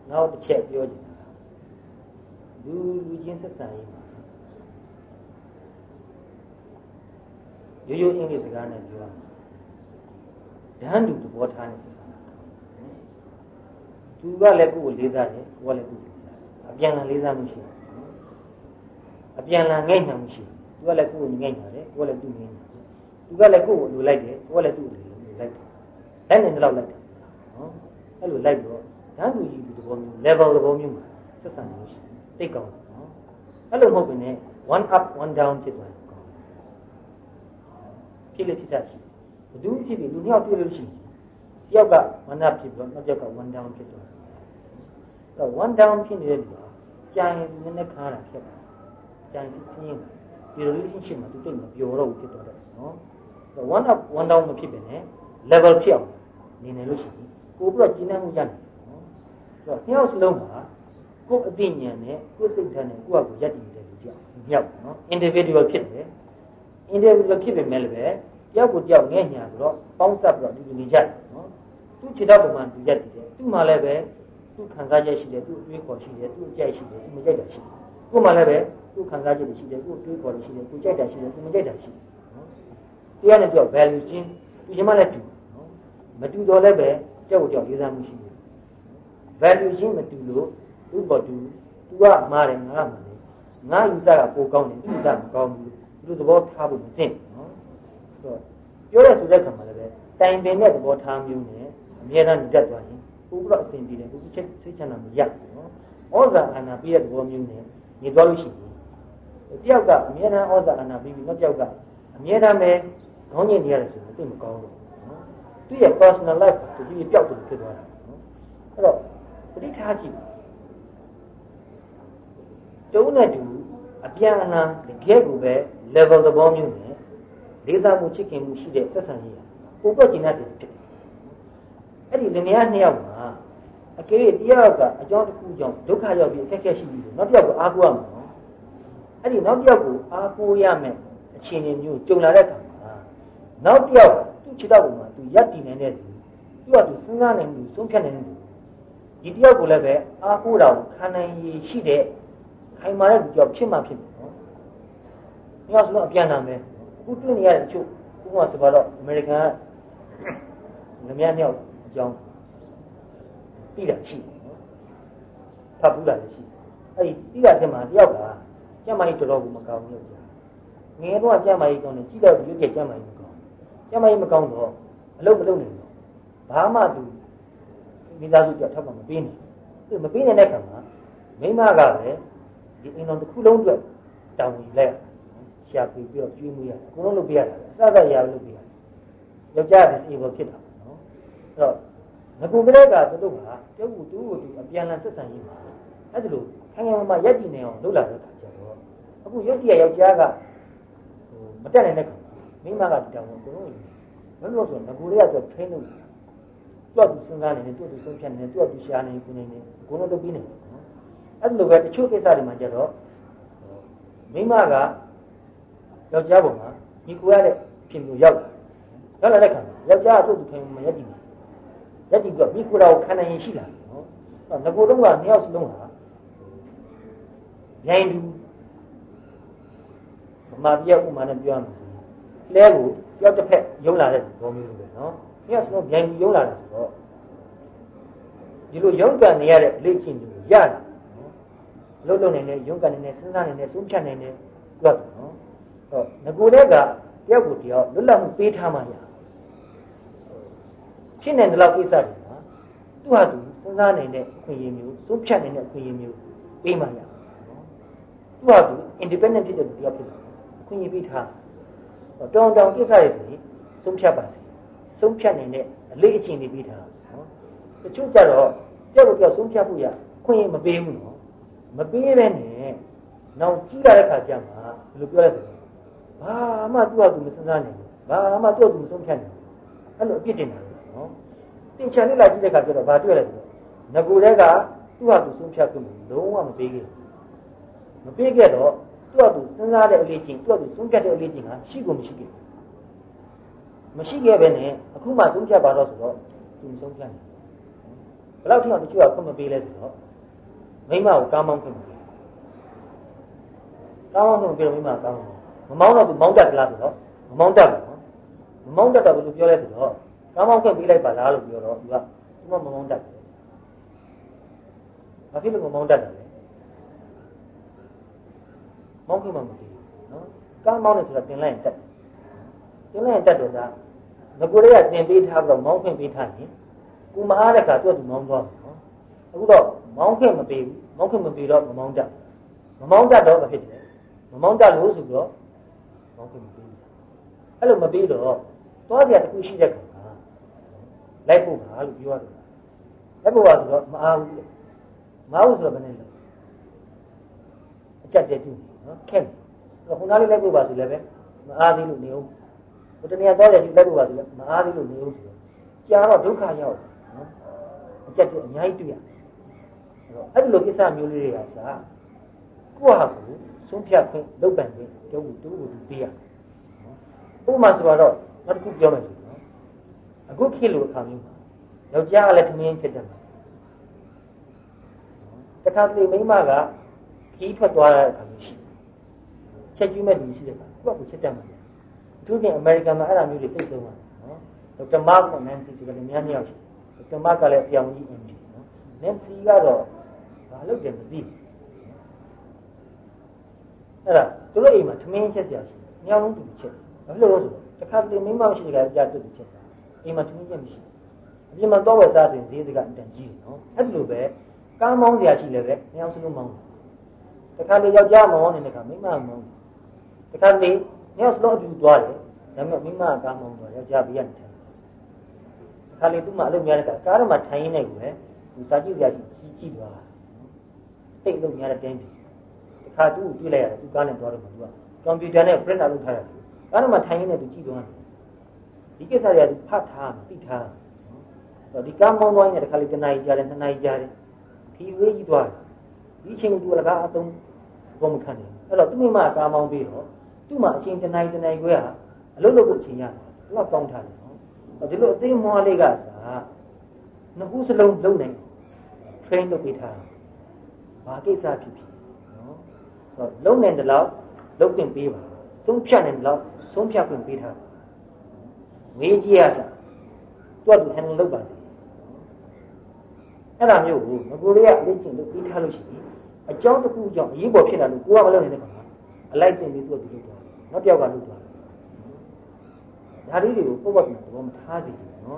နောက်တစ်ချက်ပြောချင်တာလူချင်းဆက်ဆံရေးမှာရိုးရိုးအင်္ဂလိပ်စကားနဲ့ပြောရမယ်ဓာတ်တူသဘောထားနဲ့ဆက်ဆံတာသူကလည်းကိုယ်ကိုလေးစားတယ်ကိုယ်ကလည်းသူ့ကိုလေးစားတယ်အပြန်အလှန်လေးစားမှုရှိတယ်အပြန်အလှန်ငဲ့ညံမှုရှိတယ်သူကလည်းကိုယ်ကိုငဲ့ညံတယ်ကိုယ်ကလည်းသူ့ငဲ့ညံတယ်သူကလည်းကိုယ်ကိုလိုလိုက်တယ်ကိုယ်ကလည်းသူ့ကိုလိုလိုက်တယ်လက်နဲ့တော့လိုက်တယ်နော်အဲ့လိုလိုက်တော့ဓာတ်တူကြီးဒီသဘောမျိုး level သဘောမျိုးမှာဆက်ဆံမှုရှိတယ်တိတ်ကောင်းတယ်နော်အဲ့လိုမဟုတ်ဘဲနဲ့ one up one down ဖြစ်သွားတယ်ဖြစ်လေဖြစ်တတ်ရှိဘယ်သူဖြစ်ပြီးလူနှစ်ယောက်တွေ့လို့ရှိရင်တယောက်က one up ဖြစ်ပြီးနောက်တစ်ယောက်က one down ဖြစ်သွားတယ်အဲ့တော့ one down ဖြစ်နေတဲ့လူကကြာရင်နည်းနည်းခါတာဖြစ်တယ်ကြာရင်စင်းဒီ relationship မှာသူတိတ်မပြောတော့ဘူးဖြစ်သွားတယ်နော်အဲ့တော့ one up one down မဖြစ်ပဲနဲ့ level ဖြစ်အောင်နေနေလို့ရှိရင်ကိုယ်ပြီးတော့ကျဉ်းနှံ့မှုရတယ်နော်အဲ့တော့နှစ်ယောက်စလုံးကကိုယ်အသိဉာဏ်နဲ့ကိုယ်စိတ်ဓာတ်နဲ့ကိုယ့်အကူယက်တည်နေတဲ့လူကြောက်မြောက်နော် individual ဖြစ်တယ် individual ဖြစ်ပေမဲ့လည်းပဲတယောက်ကိုတယောက်ငဲ့ညာဆိုတော့ပေါင်းစပ်ပြီးတော့ဒီလိုနေကြတယ်နော်သူ့ခြေထောက်ပေါ်မှာသူရက်တည်တယ်သူ့မှာလည်းပဲသူ့ခံစားချက်ရှိတယ်သူ့အတွေးခေါ်ရှိတယ်သူ့အကြိုက်ရှိတယ်သူမကြိုက်တာရှိတယ်ကိုယ်မှာလည်းပဲသူ့ခံစားချက်ရှိတယ်သူ့အတွေးခေါ်ရှိတယ်သူကြိုက်တာရှိတယ်သူမကြိုက်တာရှိတယ်နော်တရားနဲ့ပြော value ချင်းသူချင်းမှလည်းတူနော်မတူတော့လည်းပဲကြောက်ကိုကြောက်ရေးစားမှုရှိတယ် value ချင်းမတူလို့သူ့ပေါ်သူကမှားတယ်ငါကမှားတယ်ငါယူဆတာပိုကောင်းတယ်သူယူဆမကောင်းဘူးဒီလိုသဘောထားဖို့မသင့်နော်ပြောရဆိုတဲ့ခါမှာလည်းပဲတိုင်ပင်တဲ့သဘောထားမျိုးနဲ့အမြဲတမ်းတက်သွားရင်ပို့ပြီးတော့အဆင်ပြေတယ်ပို့ပြီးစိတ်ချမ်းသာမရဘူးနော်ဩဇာအာဏာပေးတဲ့သဘောမျိုးနဲ့နေသွားလို့ရှိရင်တယောက်ကအမြဲတမ်းဩဇာအာဏာပေးပြီးနောက်တစ်ယောက်ကအမြဲတမ်းပဲခေါင်းညင်နေရတယ်ဆိုရင်သိမကောင်းဘူးနော်သူရဲ့ personal life ကိုသူကြီးပျောက်တယ်ဖြစ်သွားတာနော်အဲ့တော့ပဋိထားကြည့်တုံးနဲ့တူအပြန်အလှန်တကယ်ကိုပဲ level သဘောမျိုးနဲ့လေးစားမှုချစ်ခင်မှုရှိတဲ့ဆက်ဆံရေးကိုယ့်ဘက်ကျင်တဲ့စိတ်ဖြစ်တယ်အဲ့ဒီလင်မယားနှစ်ယောက်မှာအကယ်၍တယောက်ကအကြောင်းတစ်ခုကြောင့်ဒုက္ခရောက်ပြီးအခက်အခဲရှိပြီးနောက်တစ်ယောက်ကိုအားကိုးရမှာနော်အဲ့ဒီနောက်တစ်ယောက်ကိုအားကိုးရမယ်အခြေအနေမျိုးကြုံလာတဲ့အခါမှာနောက်တစ်ယောက်သူ့ခြေထောက်ပေါ်မှာသူရပ်တည်နေတဲ့သူသူကသူစဉ်းစားနိုင်မှုဆုံးဖြတ်နိုင်မှုဒီတယောက်ကိုလည်းပဲအားကိုးတာကိုခံနိုင်ရည်ရှိတဲ့ခိုင်မာတဲ့လူကြောင့်ဖြစ်မှဖြစ်တယ်နော်။မြောက်စလုံးအပြန်လာမယ်။အခုတွေ့နေရတဲ့အချို့ဥပမာဆိုတော့အမေရိကန်ကငမြမြောက်အကြောင်းပြီးတာရှိတယ်နော်။ဖတ်ဘူးလားလည်းရှိတယ်။အဲဒီပြီးတာတဲ့မှာတယောက်ကကျမ်းမာရေးတော်တော်ကိုမကောင်းဘူးလို့ပြော။ငယ်တော့ကျမ်းမာရေးကောင်းတယ်ကြီးတော့ရုပ်ကြကျမ်းမာရေးမကောင်း။ကျမ်းမာရေးမကောင်းတော့အလုပ်မလုပ်နိုင်တော့ဘာမှသူမိသားစုကြောက်ထပ်မှမပေးနိုင်။သူမပေးနိုင်တဲ့ခါမှာမိမကလည်းဒီအိမ်တော်တစ်ခုလုံးအတွက်တောင်းယူလိုက်ရှာပြီးတော့ကျွေးမွေးရတယ်အကုန်လုံးလုပ်ပြရတယ်အစစရာလုပ်ပြရတယ်ယောက်ျား disable ဖြစ်တာနော်အဲ့တော့ငကူကလေးကသူတို့ကကျုပ်ကသူ့ကိုသူအပြန်လန်ဆက်ဆံရေးမှာအဲ့ဒါလို့ခိုင်ခိုင်မာမာရက်တည်နေအောင်လုပ်လာတဲ့ခါကျတော့အခုရုပ်တည်ယောက်ျားကမတက်နိုင်တဲ့ခါမိမကဒီတောင်းကိုအကုန်လုံးမလို့ဆိုငကူလေးကတော့ train လုပ်တယ်သူ့စဉ်းစားနေတယ်သူ့ဆုံးဖြတ်နေတယ်သူ့ရှာနေနေနေအကုန်လုံးလုပ်ပြီးနေတယ်အဲ့လိုပဲတချို့ကိစ္စတွေမှာကျတော့မိမကယောက်ျားပေါ်မှာညီကိုရတဲ့ဖြစ်မျိုးရောက်လာတဲ့ခါယောက်ျားကသူ့သူခိုင်မရက်တည်ပြီးတော့မိကိုရာကိုခံနိုင်ရင်ရှိလာနော်ငကိုတုံးကနှစ်ယောက်စလုံးဟာရိုင်းတူဗမာပြည်ဥမာနဲ့ပြောရမယ်လဲကိုယောက်တစ်ဖက်ယုံလာတဲ့ဘောမျိုးလိုပဲနော်နှစ်ယောက်စလုံးရိုင်းတူယုံလာတယ်ဆိုတော့ဒီလိုယုံကန်နေရတဲ့လေ့ကျင့်မှုရတာလုံးလုံးနေနေရုံးကန်နေနေစဉ်းစားနေနေဆုံးဖြတ်နေနေတွတ်နော်ငကိုတဲ့ကတယောက်ကိုတယောက်လွတ်လပ်မှုပေးထားမှရဖြစ်နေတဲ့လောက်ကိစ္စတွေမှာသူ့ဟာသူစဉ်းစားနေတဲ့အခွင့်အရေးမျိုးဆုံးဖြတ်နေတဲ့အခွင့်အရေးမျိုးပေးမှရနော်သူ့ဟာသူ independent ဖြစ်တဲ့တယောက်ဖြစ်တယ်အခွင့်အရေးပေးထားတောင်းကိစ္စတွေဆိုရင်ဆုံးဖြတ်ပါစေဆုံးဖြတ်နေတဲ့အလေးအကျင့်တွေပေးထားနော်တချို့ကြတော့တယောက်ကိုတယောက်ဆုံးဖြတ်ဖို့ရခွင့်ရမပေးဘူးနော်မပေးရတဲ့နဲ့နောက်ကြီးလာတဲ့ခါကျမှဘယ်လိုပြောလဲဆိုတော့ဘာမှသူ့ဟာသူမစဉ်းစားနိုင်ဘူးဘာမှသူ့ဟာသူမဆုံးဖြတ်နိုင်ဘူးအဲ့လိုအပြစ်တင်တာနော်တင်ချာလေးလာကြည့်တဲ့ခါကျတော့ဘာတွေ့လဲဆိုတော့ငကိုတဲ့ကသူ့ဟာသူဆုံးဖြတ်လို့လုံးဝမပေးခဲ့မပေးခဲ့တော့သူ့ဟာသူစဉ်းစားတဲ့အလေးချင်းသူ့ဟာသူဆုံးဖြတ်တဲ့အလေးချင်းကရှိကုန်မရှိခဲ့မရှိခဲ့ပဲနဲ့အခုမှဆုံးဖြတ်ပါတော့ဆိုတော့သူမဆုံးဖြတ်နိုင်ဘယ်လောက်ထိအောင်တချို့ကခွင့်မပေးလဲဆိုတော့မိမကိုကားမောင်းခွင့်မပေးကားမောင်းခွင့်မပေးတော့မိမကားမောင်းမမောင်းတော့သူမောင်းတတ်လားဆိုတော့မမောင်းတတ်ဘူးနော်မမောင်းတတ်တော့ဘယ်လိုပြောလဲဆိုတော့ကားမောင်းခွင့်ပေးလိုက်ပါလားလို့ပြောတော့သူကသူမမောင်းတတ်တယ်ဘာဖြစ်လို့မမောင်းတတ်တယ်လဲမောင်းခွင့်မပေးဘူးနော်ကားမောင်းနေဆိုတော့တင်လိုက်ရင်တက်တင်လိုက်ရင်တက်တော့ဒါငကိုတွေကတင်ပေးထားပြီးတော့မောင်းခွင့်ပေးထားရင်ကိုမအားတဲ့ခါသူ့သူမောင်းသွားတယ်နော်အခုတော့မောင်းခွင့်မပေးဘူးမောင်းခွင့်မပေးတော့မမောင်းတတ်မမောင်းတတ်တော့ဘာဖြစ်တယ်မမောင်းတတ်လို့ဆိုပြီးတော့မောင်းခွင့်မပေးဘူးအဲ့လိုမပေးတော့သွားစရာတစ်ခုရှိတဲ့ခါလိုက်ဖို့ပါလို့ပြောရတယ်လိုက်ဖို့ပါဆိုတော့မအားဘူးမအားဘူးဆိုတော့ဘယ်နဲ့လဲအကြက်တဲတူနော်ခက်တယ်ခုနလေးလိုက်ဖို့ပါဆိုလည်းပဲမအားသေးလို့နေအောင်ဘယ်တနေရာသွားရရှိလိုက်ဖို့ပါဆိုလည်းမအားသေးလို့နေအောင်ဆိုတော့ကြာတော့ဒုက္ခရောက်တယ်နော်အကြက်တဲအများကြီးတွေ့ရတယ်အဲ့ဒီလိုကိစ္စမျိုးလေးတွေကစားကိုယ့်ဟာကိုဆုံးဖြတ်ခွင့်လုပ်ပန်ခွင့်တူတူပေးရဥပမာဆိုတော့နောက်တစ်ခုပြောမယ်ဆိုတော့အခုခေတ်လိုအခါမျိုးမှာယောက်ျားကလည်းထမင်းချက်တယ်တခါတလေမိန်းမကခီးထွက်သွားတဲ့အခါမျိုးရှိချက်ကျွေးမဲ့လူရှိတဲ့အခါသူကကိုချက်တတ်မှာအထူးဖြင့်အမေရိကန်မှာအဲ့လိုမျိုးတွေသိဆုံးတာနော်ဒေါက်တာမားကနန်စီဆိုတဲ့များများရှိဒေါက်တာမားကလည်းဆရာဝန်ကြီး MD နော်နန်စီကတော့ဘာလုပ်တယ်မသိဘူးအဲ့ဒါသူတို့အိမ်မှာထမင်းချက်စရာရှိညောင်းလုံးတူချက်ဘာလို့လဲဆိုတော့တခါတလေမိန်းမရှိတဲ့ကြာတူချက်စားအိမ်မှာထမင်းချက်မရှိအပြင်မှာတော့ဝယ်စားဆိုရင်ဈေးစကအတန်ကြီးတယ်နော်အဲ့လိုပဲကားမောင်းစရာရှိလည်းပဲညောင်းစလုံးမောင်းတခါလေယောက်ျားမောင်းနေတဲ့ခါမိန်းမမောင်းတခါလေညောင်းစလုံးအတူသွားတယ်ဒါပေမဲ့မိန်းမကားမောင်းသွားယောက်ျားဘေးကနေထိုင်တခါလေသူ့မှာအလုပ်များတဲ့ခါကားထဲမှာထိုင်နေတယ်ပဲသူစာကြည့်စရာရှိကြည့်သွားတာတိတ်လို့များတဲ့တင်းပြီတခါသူ့ကိုတွေ့လိုက်ရတယ်သူကားနဲ့သွားတော့မှသူကကွန်ပျူတာနဲ့ print လုပ်ထားတယ်ကားထဲမှာထိုင်နေတယ်သူကြည့်သွားတယ်ဒီကိစ္စတွေကသူဖတ်ထားသိထားတော့ဒီကားမောင်းသွားရင်တခါလေတစ်နာရီကြာတယ်နှစ်နာရီကြာတယ်ခီးဝေးကြီးသွားတယ်ဒီအချိန်ကိုသူကလည်းအသုံးဘောမခံနိုင်အဲ့တော့သူ့မိမကားမောင်းပြီးတော့သူ့မှာအချိန်တစ်နာရီခွဲဟာအလုပ်လုပ်ဖို့အချိန်ရတယ်သူကကောင်းထားတယ်နော်ဒီလိုအသိမွားလေးကစားနှစ်ခုစလုံးလုံးနိုင် train လုပ်ပေးထားဘာကိစ္စဖြစ်ဖြစ်နော်ဆိုတော့လုံးနိုင်တယ်လို့လုပ်ပြင်ပေးပါသုံးဖြတ်နိုင်တယ်လို့သုံးဖြတ်ပြင်ပေးထားငေးကြီးရစားသူကသူဟန်လုပ်ပါစေအဲ့ဒါမျိုးကိုငကိုလေးကအလေးချင်းလုပ်ပေးထားလို့ရှိရင်အကြောင်းတစ်ခုကြောင့်အရေးပေါ်ဖြစ်လာလို့ကိုကမလုပ်နိုင်တဲ့ခါမှာအလိုက်တင်ပြီးသူကသူလုပ်သွားတယ်နောက်တစ်ယောက်ကလုပ်သွားတယ်ဒါလေးတွေကိုပုတ်ပတ်ပြီးတော့မထားစေဘူးနော်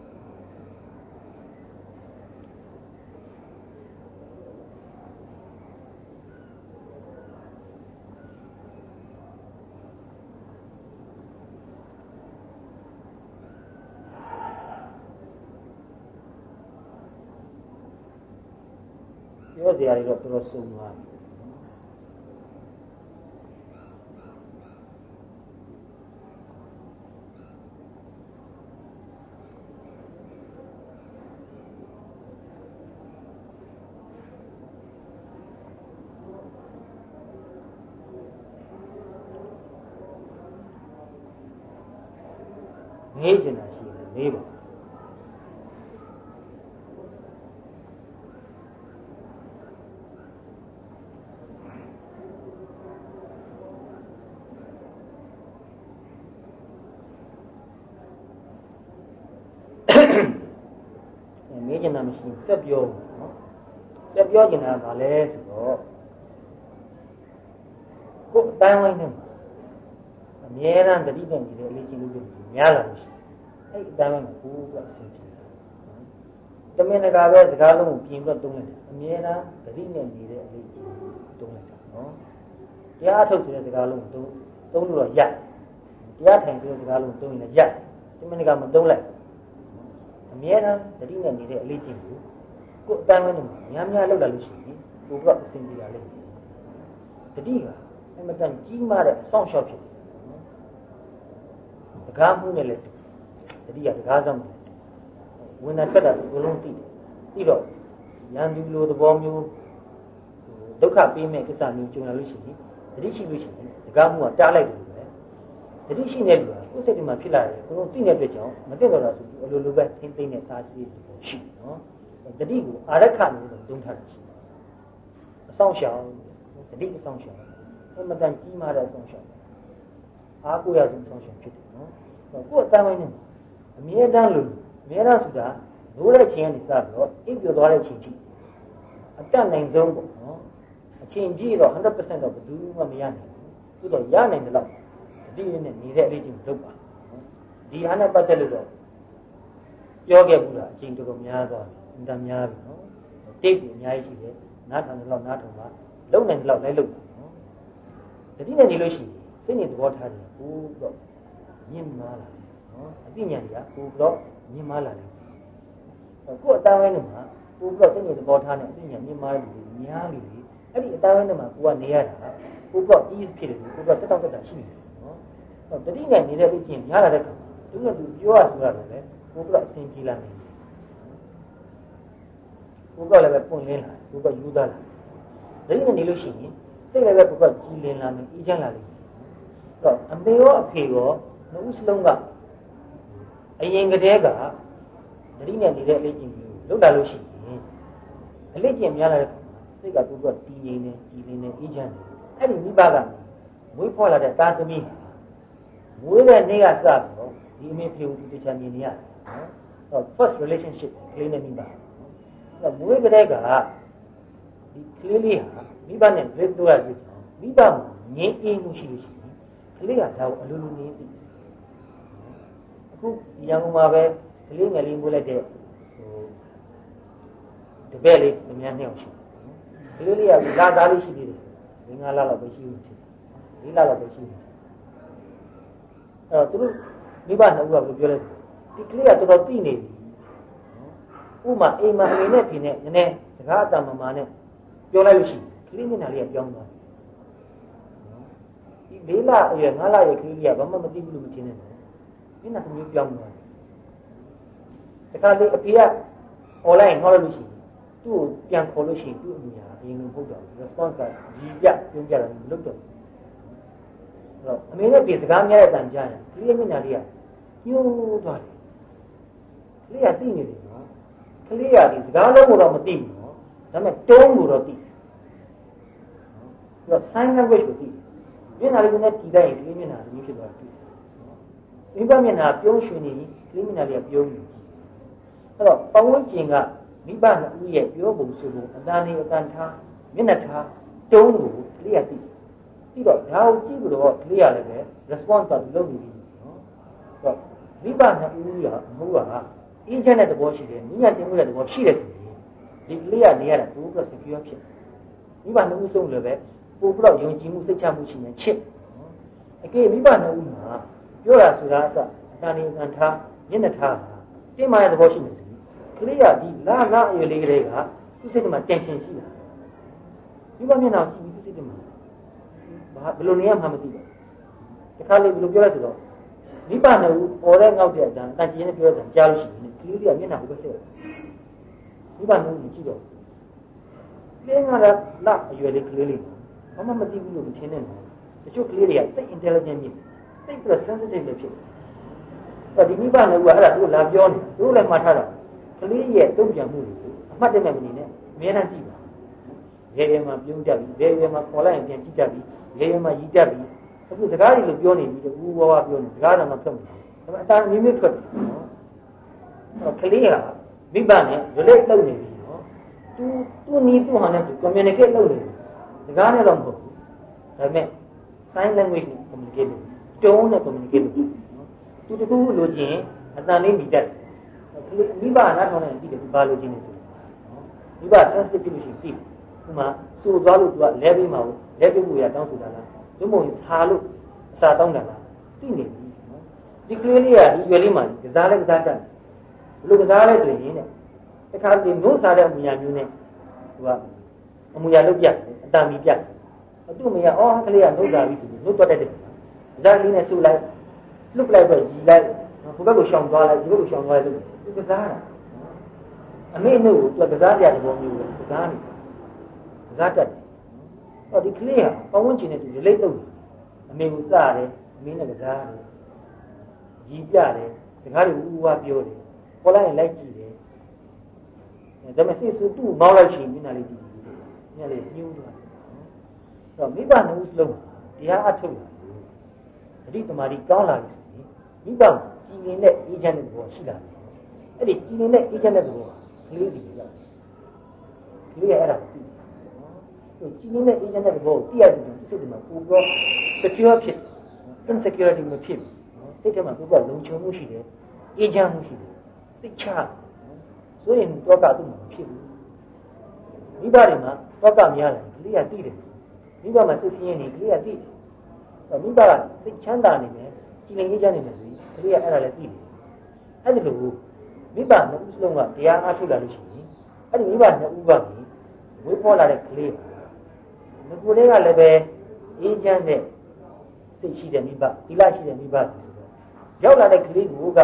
ပြောစရာတွေတော့တော်တော်စုံသွားပြီငေးချင်တာရှိတယ်မေးပါမေးချင်တာမရှိဆက်ပြောနော်ဆက်ပြောချင်တာကဘာလဲဆိုတော့ကိုယ်အတိုင်းဝိုင်းနဲ့အမြဲတမ်းတတိနဲ့နေတဲ့အလေးချင်းလေးတွေများလာလို့ရှိရင်အဲ့အတိုင်းဝိုင်းကိုကိုယ်ကအဆင်ပြေတယ်တမင်တကာပဲစကားလုံးကိုပြင်ပြီးတုံးလိုက်တယ်အမြဲတမ်းတတိနဲ့နေတဲ့အလေးချင်းတုံးလိုက်တာနော်တရားထုတ်ဆိုတဲ့စကားလုံးကိုတုံးလို့တော့ရက်တရားထိုင်ဆိုတဲ့စကားလုံးကိုတုံးရင်လည်းရက်တမင်တကာမတုံးလိုက်အမြဲတမ်းတတိနဲ့နေတဲ့အလေးချင်းကိုကိုယ်အတိုင်းဝိုင်းနဲ့များများလောက်လာလို့ရှိရင်ကိုယ်ကအဆင်ပြေတာလေတတိကအမှန်တန်ကြီးမားတဲ့အဆောင်ရှောက်ဖြစ်တယ်တကားမှုနဲ့လည်းတတိယတကားဆောင်တယ်ဝင်တာထွက်တာဘလုံးသိတယ်ပြီးတော့ရန်သူလိုသဘောမျိုးဒုက္ခပေးမဲ့ကိစ္စမျိုးကြုံရလို့ရှိရင်တတိရှိလို့ရှိရင်တကားမှုကတားလိုက်တယ်လို့ပဲတတိရှိနေလို့ကိုယ်စိတ်ထဲမှာဖြစ်လာတယ်ဘလုံးသိနေတဲ့အတွက်ကြောင့်မတက်တော့တာဆိုပြီးအလိုလိုပဲသင်သိနေသားစီရှိနော်တတိကိုအာရခလို့သုံးထားတယ်ရှိအဆောင်ရှောင်တတိအဆောင်ရှောင်အမတန်ကြီးမားတဲ့အဆောင်ရှောင်အားကိုးရဆုံးအဆောင်ရှောင်ဖြစ်တယ်နော်ကိုယ်အတန်းပိုင်းနဲ့အမြဲတမ်းလို့အမြဲတမ်းဆိုတာလို့တဲ့ချင်းကနေစပြီးတော့အိပ်ပျော်သွားတဲ့ချင်းထိအတတ်နိုင်ဆုံးပေါ့နော်အချင်းပြည့်တော့ 100% တော့ဘယ်သူမှမရနိုင်ဘူးသို့တော့ရနိုင်တယ်လို့တတိနဲ့နေတဲ့အလေးချင်းလုပ်ပါဒီအားနဲ့ပတ်သက်လို့တော့ပြောခဲ့ဘူးလားအချင်းတော်တော်များသွားအင်တာများပြီနော်တိတ်ပြီးအများကြီးရှိတယ်နားထောင်တယ်လို့နားထောင်ပါလုံနိုင်တယ်လို့လည်းလုပ်ပါနော်တတိနဲ့နေလို့ရှိရင်စိတ်နဲ့သဘောထားတယ်ပို့တော့ညင်မာလာနော်အသိဉာဏ်တွေကပို့တော့ညင်မာလာတယ်ကိုယ်အတန်းဝိုင်းထဲမှာပို့တော့စိတ်နဲ့သဘောထားနဲ့အသိဉာဏ်ညင်မာလို့များလို့အဲ့ဒီအတန်းဝိုင်းထဲမှာကိုကနေရတာပို့တော့ ease ဖြစ်တယ်ပို့တော့တက်တာရှိတယ်နော်တတိနဲ့နေတဲ့လူချင်းများလာတဲ့ခါသူကသူပြောရဆိုရတယ်လေပို့တော့အစဉ်ကြီးလာနေပို့တော့လည်းပဲပွင့်လင်းလာပို့တော့ယူသားလာတတိနဲ့နေလို့ရှိရင်စိတ်လည်းပဲပို့တော့ကြီးလင်းလာနေအေးချမ်းလာလိမ့်မယ်တော့အမေရောအဖေရောနှစ်ဦးစလုံးကအရင်ကတည်းကတတိနဲ့နေတဲ့အလေးချင်းမျိုးလောက်လာလို့ရှိရင်အလေးချင်းများလာတဲ့စိတ်ကပို့တော့တည်ငြိမ်နေကြီးလင်းနေအေးချမ်းနေအဲ့ဒီမိဘကမွေးဖွားလာတဲ့သားသမီးမွေးတဲ့နေ့ကစပြီးတော့ဒီအမေဖေကိုတခြားမြင်နေရတယ်နော် first relationship ကလေးနဲ့မိဘအဲ့မွေးကလေးကဒီကလေးလေးဟာမိဘနဲ့ break လုပ်ရလို့မိဘမှာငြင်းအေးမှုရှိလို့ရှိရင်ကလေးကဒါကိုအလိုလိုနေသိအခုရန်ကုန်မှာပဲကလေးငယ်လေးမွေးလိုက်တဲ့တပည့်လေးအများနဲ့အောင်ရှိကလေးလေးကလာသားလေးရှိသေးတယ်ငါးလလောက်ပဲရှိဦးတယ်၄လလောက်ပဲရှိတယ်အဲ့တော့သူတို့မိဘနှစ်ဦးကဘယ်လိုပြောလဲဒီကလေးကတော်တော်သိနေပြီဥမာအိမ်မှာအိမ်နဲ့ပြင်နဲ့နည်းနည်းစကားအတန်မမာနဲ့ပြောလိုက်လို့ရှိရင်ကလေးမျက်နှာလေးကပြောင်းသွားတယ်ဒီ၄လအရွယ်၅လအရွယ်ကလေးလေးကဘာမှမသိဘူးလို့မထင်နဲ့မျက်နှာတစ်မျိုးပြောင်းသွားတယ်တခါလေအဖေက online ဟောလို့ရှိရင်သူ့ကိုပြန်ခေါ်လို့ရှိရင်သူ့အမြင်အရင်ကဟုတ်တော့ response ကကြီးပြပြုံးပြတယ်မလုပ်တော့ဘူးတော့အမေနဲ့ပြေစကားများတဲ့အတန်ကြားရင်ကလေးမျက်နှာလေးကညှိုးသွားတယ်ကလေးကသိနေတယ်နော်ကလေးကဒီစကားလုံးကိုတော့မသိဘူးနော်ဒါပေမဲ့တုံးကိုတော့သိတယ်နော် sign language ကိုသိတယ်မျက်နှာလေးနဲ့တည်လိုက်ရင်ကလေးမျက်နှာလေးဖြစ်သွားတယ်မိဘမျက်နှာပြုံးရွှင်နေရင်ကလေးမျက်နှာလေးကပြုံးနေကြည့်အဲ့တော့ပဝန်းကျင်ကမိဘနှစ်ဦးရဲ့ပြောပုံဆိုပုံအတန်လေးအတန်ထားမျက်နှာထားတုံးကိုကလေးကသိပြီးတော့ဒါကိုကြည့်ပြီးတော့ကလေးရတယ်ပဲ response ကလုပ်နေပြီနော်တော့မိဘနှစ်ဦးကမဟုတ်ပါအင်းချမ်းတဲ့သဘောရှိတယ်မြညာတင်မှုတဲ့သဘောရှိတယ်ဆိုရင်ဒီကလေးကနေရတာပို့ပြီး secure ဖြစ်မိဘနှစ်ဦးဆုံးလည်းပဲပို့ပြီးတော့ယုံကြည်မှုစိတ်ချမှုရှိနေချစ်အကေမိဘနှစ်ဦးမှာပြောတာဆိုတာအစအတန်လေးအတန်ထားမျက်နှာထားတင်းမာတဲ့သဘောရှိနေစီကလေးကဒီလာအရွယ်လေးကလေးကသူ့စိတ်ထဲမှာ tension ရှိတာမိဘမျက်နှာကြည့်ပြီးသူ့စိတ်ထဲမှာဘယ်လိုနေရမှမသိဘူးတခါလေဘယ်လိုပြောလဲဆိုတော့မိဘနဲ့ဦးပေါ်တဲ့ငေါက်တဲ့အတန်တန်ကြီးနဲ့ပြောတဲ့ကြားလို့ရှိရင်ကလေးလေးကမျက်နှာကိုပဲဆက်မိဘနဲ့ဦးကြည့်တော့လင်းကလာအရွယ်လေးကလေးလေးဘာမှမသိဘူးလို့မထင်နဲ့တချို့ကလေးတွေကသိ intelligent မြင်သိပြီးတော့ sensitive လည်းဖြစ်တယ်ဒီမိဘနဲ့ဦးကအဲ့ဒါသူလာပြောနေသူလည်းမှတ်ထားတာကလေးရဲ့တုံ့ပြန်မှုတွေကိုအမှတ်တမဲ့မနေနဲ့အများအားကြည့်ပါရေရေမှာပြုံးကြပြီရေရေမှာခေါ်လိုက်ရင်ပြန်ကြည့်ကြပြီရေရေမှာရည်ကြပြီအခုစကားတွေလို့ပြောနေပြီတူဝါပြောနေစကားတော့မထွက်ဘူးဒါပေမဲ့အတန်မြင့်မြင့်ထွက်တယ်နော်ကလေးကမိဘနဲ့ relate လုပ်နေပြီနော်သူနီးသူ့ဟာနဲ့သူ communicate လုပ်နေတယ်စကားနဲ့တော့မဟုတ်ဘူးဒါပေမဲ့ sign language နဲ့ communicate လုပ်တုံးနဲ့ communicate လုပ်နော်သူတကူလိုချင်အတန်လေးမိတတ်မိဘနားထောင်နေကြည့်တယ်သူဘာလိုချင်နေဆိုနော်မိဘ sensitive ဖြစ်လို့ရှိရင်သိဥမာစိုးသွားလို့သူကလဲပေးမှာကိုလဲပေးဖို့ရတောင်းဆိုတာလားဒီမို့စားလို့အစာတောင်းတာလားသိနေပြီနော်ဒီကလေးလေးကဒီရွယ်လေးမှာကစားလဲကစားတတ်ဘလို့ကစားလဲဆိုရင်တဲ့တခါတည်းနိုးစားတဲ့အမူအရာမျိုးနဲ့သူကအမူအရာလုပ်ပြတယ်အတန်မီပြတယ်သူ့မရအော်ကလေးကနိုးစားပြီဆိုပြီးနိုးတော့တတ်တယ်ဇာတ်လေးနဲ့ဆူလိုက်လွတ်လိုက်တော့ရီလိုက်ဟိုဘက်ကိုရှောင်သွားလိုက်ဒီဘက်ကိုရှောင်သွားလိုက်လို့သူကစားတာအမေနှုတ်ကိုသူကစားစရာတဘောမျိုးပဲကစားနေကစားတတ်တယ်ဟောဒီကလေးကပဝန်းကျင်နဲ့သူ relate လုပ်တယ်အမေကိုစားတယ်အမေနဲ့ကစားတယ်ရီပြတယ်စကားတွေဦးဝါပြောတယ်ခေါ်လိုက်ရင်လိုက်ကြည့်တယ်ဒါပေမဲ့စိတ်ဆိုးသူ့မောင်းလိုက်ရှင်မျက်နှာလေးကြည့်မျက်နှာလေးညှိုးသွားတော့မိဘနှုတ်စလုံးတရားအထုတ်လာတတိသမารီကောင်းလာပြီဆိုရင်မိဘကြည်လင်တဲ့အေးချမ်းတဲ့သဘောရှိလာတယ်အဲ့ဒီကြည်လင်တဲ့အေးချမ်းတဲ့သဘောကလေးစီရောက်ကလေးအဲ့ဒါသိကြည်လင်တဲ့အေးချမ်းတဲ့သဘောကိုသိရတယ်ဒီစိတ်ထဲမှာပိုပြီး secure ဖြစ် insecurity မဖြစ်ဘူးစိတ်ထဲမှာပိုပြီးလုံခြုံမှုရှိတယ်အေးချမ်းမှုရှိတယ်စိတ်ချဆိုရင်တော့ကသူ့မှာမဖြစ်ဘူးမိဘတွေမှာတော့ကများတယ်ကလေးကသိတယ်မိဘမှာစိတ်ဆင်းရဲနေကလေးကသိတယ်မိဘကစိတ်ချမ်းသာနေတယ်ကြည်လင်အေးချမ်းနေတယ်ဆိုရင်ကလေးကအဲ့ဒါလည်းသိတယ်အဲ့ဒီလိုမိဘနှစ်ဦးစလုံးကတရားအားထုတ်လာလို့ရှိရင်အဲ့ဒီမိဘနှစ်ဦးကဝေးပေါ်လာတဲ့ကလေးငကိုယ်လေးကလည်းပဲအေးချမ်းတဲ့စိတ်ရှိတဲ့မိဘသီလရှိတဲ့မိဘဆိုတော့ရောက်လာတဲ့ကလေးက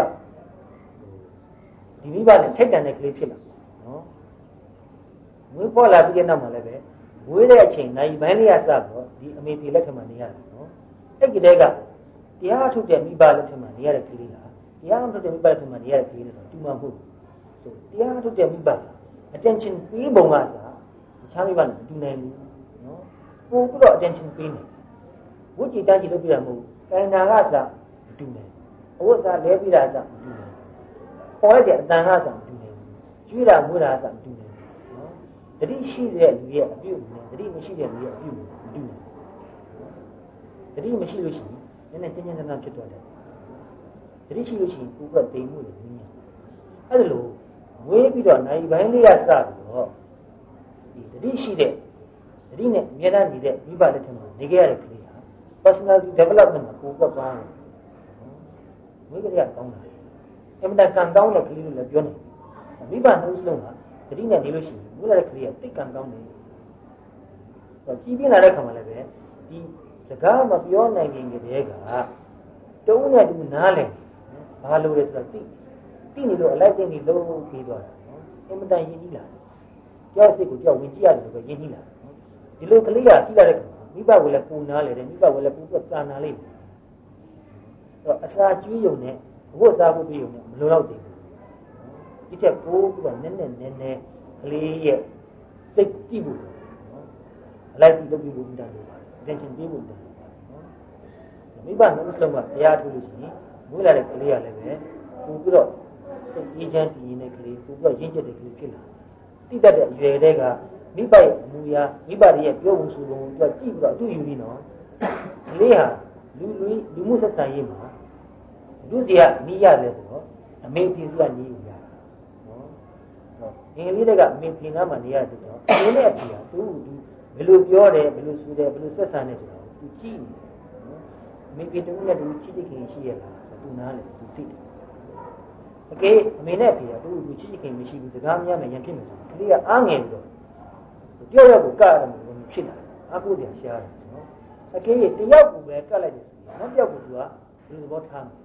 ဒီမိဘနဲ့ထိုက်တန်တဲ့ကလေးဖြစ်လာနော်ဝေးပေါ်လာပြီးတဲ့နောက်မှာလည်းပဲဝေးတဲ့အချိန်နိုင်ပိုင်းလေးရစတော့ဒီအမေဖေလက်ထမှာနေရတယ်နော်အဲ့ဒီတည်းကတရားထုတ်တဲ့မိဘလက်ထမှာနေရတဲ့ကလေးဟာတရားထုတ်တဲ့မိဘလက်ထမှာနေရတဲ့ကလေးနဲ့တူမှမဟုတ်ဘူးတရားထုတ်တဲ့မိဘ attention ပေးပုံကစားတခြားမိဘနဲ့မတူနိုင်ဘူးနော်ပို့ပြီးတော့ attention ပေးနေဝိจิตတန်းကြီးလုပ်ပြရမဟုတ်ကိုင်နာကစားမတူနိုင်အဝတ်စားလဲပြတာစားမတူနိုင်ပေါ်ရတဲ့အတန်ကစားမတူနိုင်ကျွေးတာမွေးတာစားမတူနိုင်နော်တတိရှိတဲ့လူရဲ့အပြုတ်နဲ့တတိမရှိတဲ့လူရဲ့အပြုတ်မတူနိုင်တတိမရှိလို့ရှိရင်နည်းနည်းကျဉ်းကျဉ်းတန်းဖြစ်သွားတယ်တတိရှိလို့ရှိရင်ကိုယ်ကတိမ်မှုတွေနည်းအဲ့ဒါလို့ဝေးပြီးတော့နိုင်ပိုင်းလေးရစပြီးတော့ဒီတတိရှိတဲ့တတိနဲ့အများအားနေတဲ့မိဘလက်ထက်မှာနေခဲ့ရတဲ့ကလေးဟာ personality development မှာကိုယ်ကကောင်းတယ်ဝေးကလေးကကောင်းတယ်အမှန်တန်ကံကောင်းတဲ့ကလေးလို့လည်းပြောနေမိဘနှုတ်စလုံးကတတိနဲ့နေလို့ရှိရင်ဝေးလာတဲ့ကလေးကတိတ်ကံကောင်းတယ်ကြီးပြင်းလာတဲ့ခါမှာလည်းပဲဒီစကားမပြောနိုင်ခင်ကတည်းကတုံးနဲ့တူနားလည်ဘာလို့လဲဆိုတော့တိနေလို့အလိုက်တင်ပြီးလုံးပြီးသွားတာနော်အင်မတန်ရင်းနှီးလာတယ်ကြောက်စိတ်ကိုကြောက်ဝင်ကြည့်ရတယ်လို့ပဲရင်းနှီးလာတယ်နော်ဒီလိုကလေးကကြည့်လာတဲ့မိဘကလည်းပူနာလေတယ်မိဘကလည်းပူပြစာနာလေးတော့အစာကျွေးရုံနဲ့ဘုတ်စားဖို့ပြရုံနဲ့မလိုတော့သေးဘူးဒီချက်ပိုးပြီးတော့နည်းနည်းကလေးရဲ့စိတ်ကြည့်ဖို့နော်အလိုက်ကြည့်လုပ်ပြီးလို့တာလို့ပါတယ် attention ပေးဖို့တာနော်မိဘနှုတ်ဆုံးကတရားထုတ်လို့ရှိရင်မွေးလာတဲ့ကလေးကလည်းပဲပူပြီးတော့စိတ်အေးချမ်းတည်နေတဲ့ကလေးပူပြီးတော့ရင့်ကျက်တဲ့ကလေးဖြစ်လာတိတတ်တဲ့အရွယ်တွေကမိဘရဲ့အမူအရာမိဘရဲ့ပြောမှုဆိုပုံကိုကြည့်ပြီးတော့အတူယူပြီးနော်ကလေးဟာလူမှုဆက်ဆံရေးမှာလူစီကနီးရတယ်ဆိုတော့အမေပြည်စီကနီးရတာနော်ငယ်လေးတွေကအမေပြည်နားမှာနေရတယ်ဆိုတော့အမေနဲ့အဖေကသူဘယ်လိုပြောတယ်ဘယ်လိုဆိုတယ်ဘယ်လိုဆက်ဆံတယ်ဆိုတော့သူကြည့်နေတယ်နော်အမေပြည်တူနဲ့သူချစ်ချစ်ခင်ရှိရလားသူနားလေသူသိတယ်အကေအမေနဲ့အဖေကသူချစ်ချစ်ခင်မရှိဘူးစကားများမယ်ရန်ဖြစ်မယ်ဆိုကလေးကအားငယ်ပြီးတော့ကြောက်ကိုကတ်ရတယ်လို့ဖြစ်လာတယ်အကုသိုလ်ရှားတယ်နော်အကေတယောက်ကိုပဲကတ်လိုက်တယ်နောက်တစ်ယောက်ကိုသူကဘယ်လိုသဘောထားမလဲ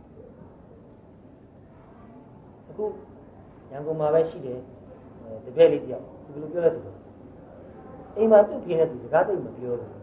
အခုရန်ကုန်မှာပဲရှိတယ်တပည့်လေးတယောက်သူဘယ်လိုပြောလဲဆိုတော့အိမ်မှာသူ့ဖေနဲ့သူစကားသိမပြောဘူး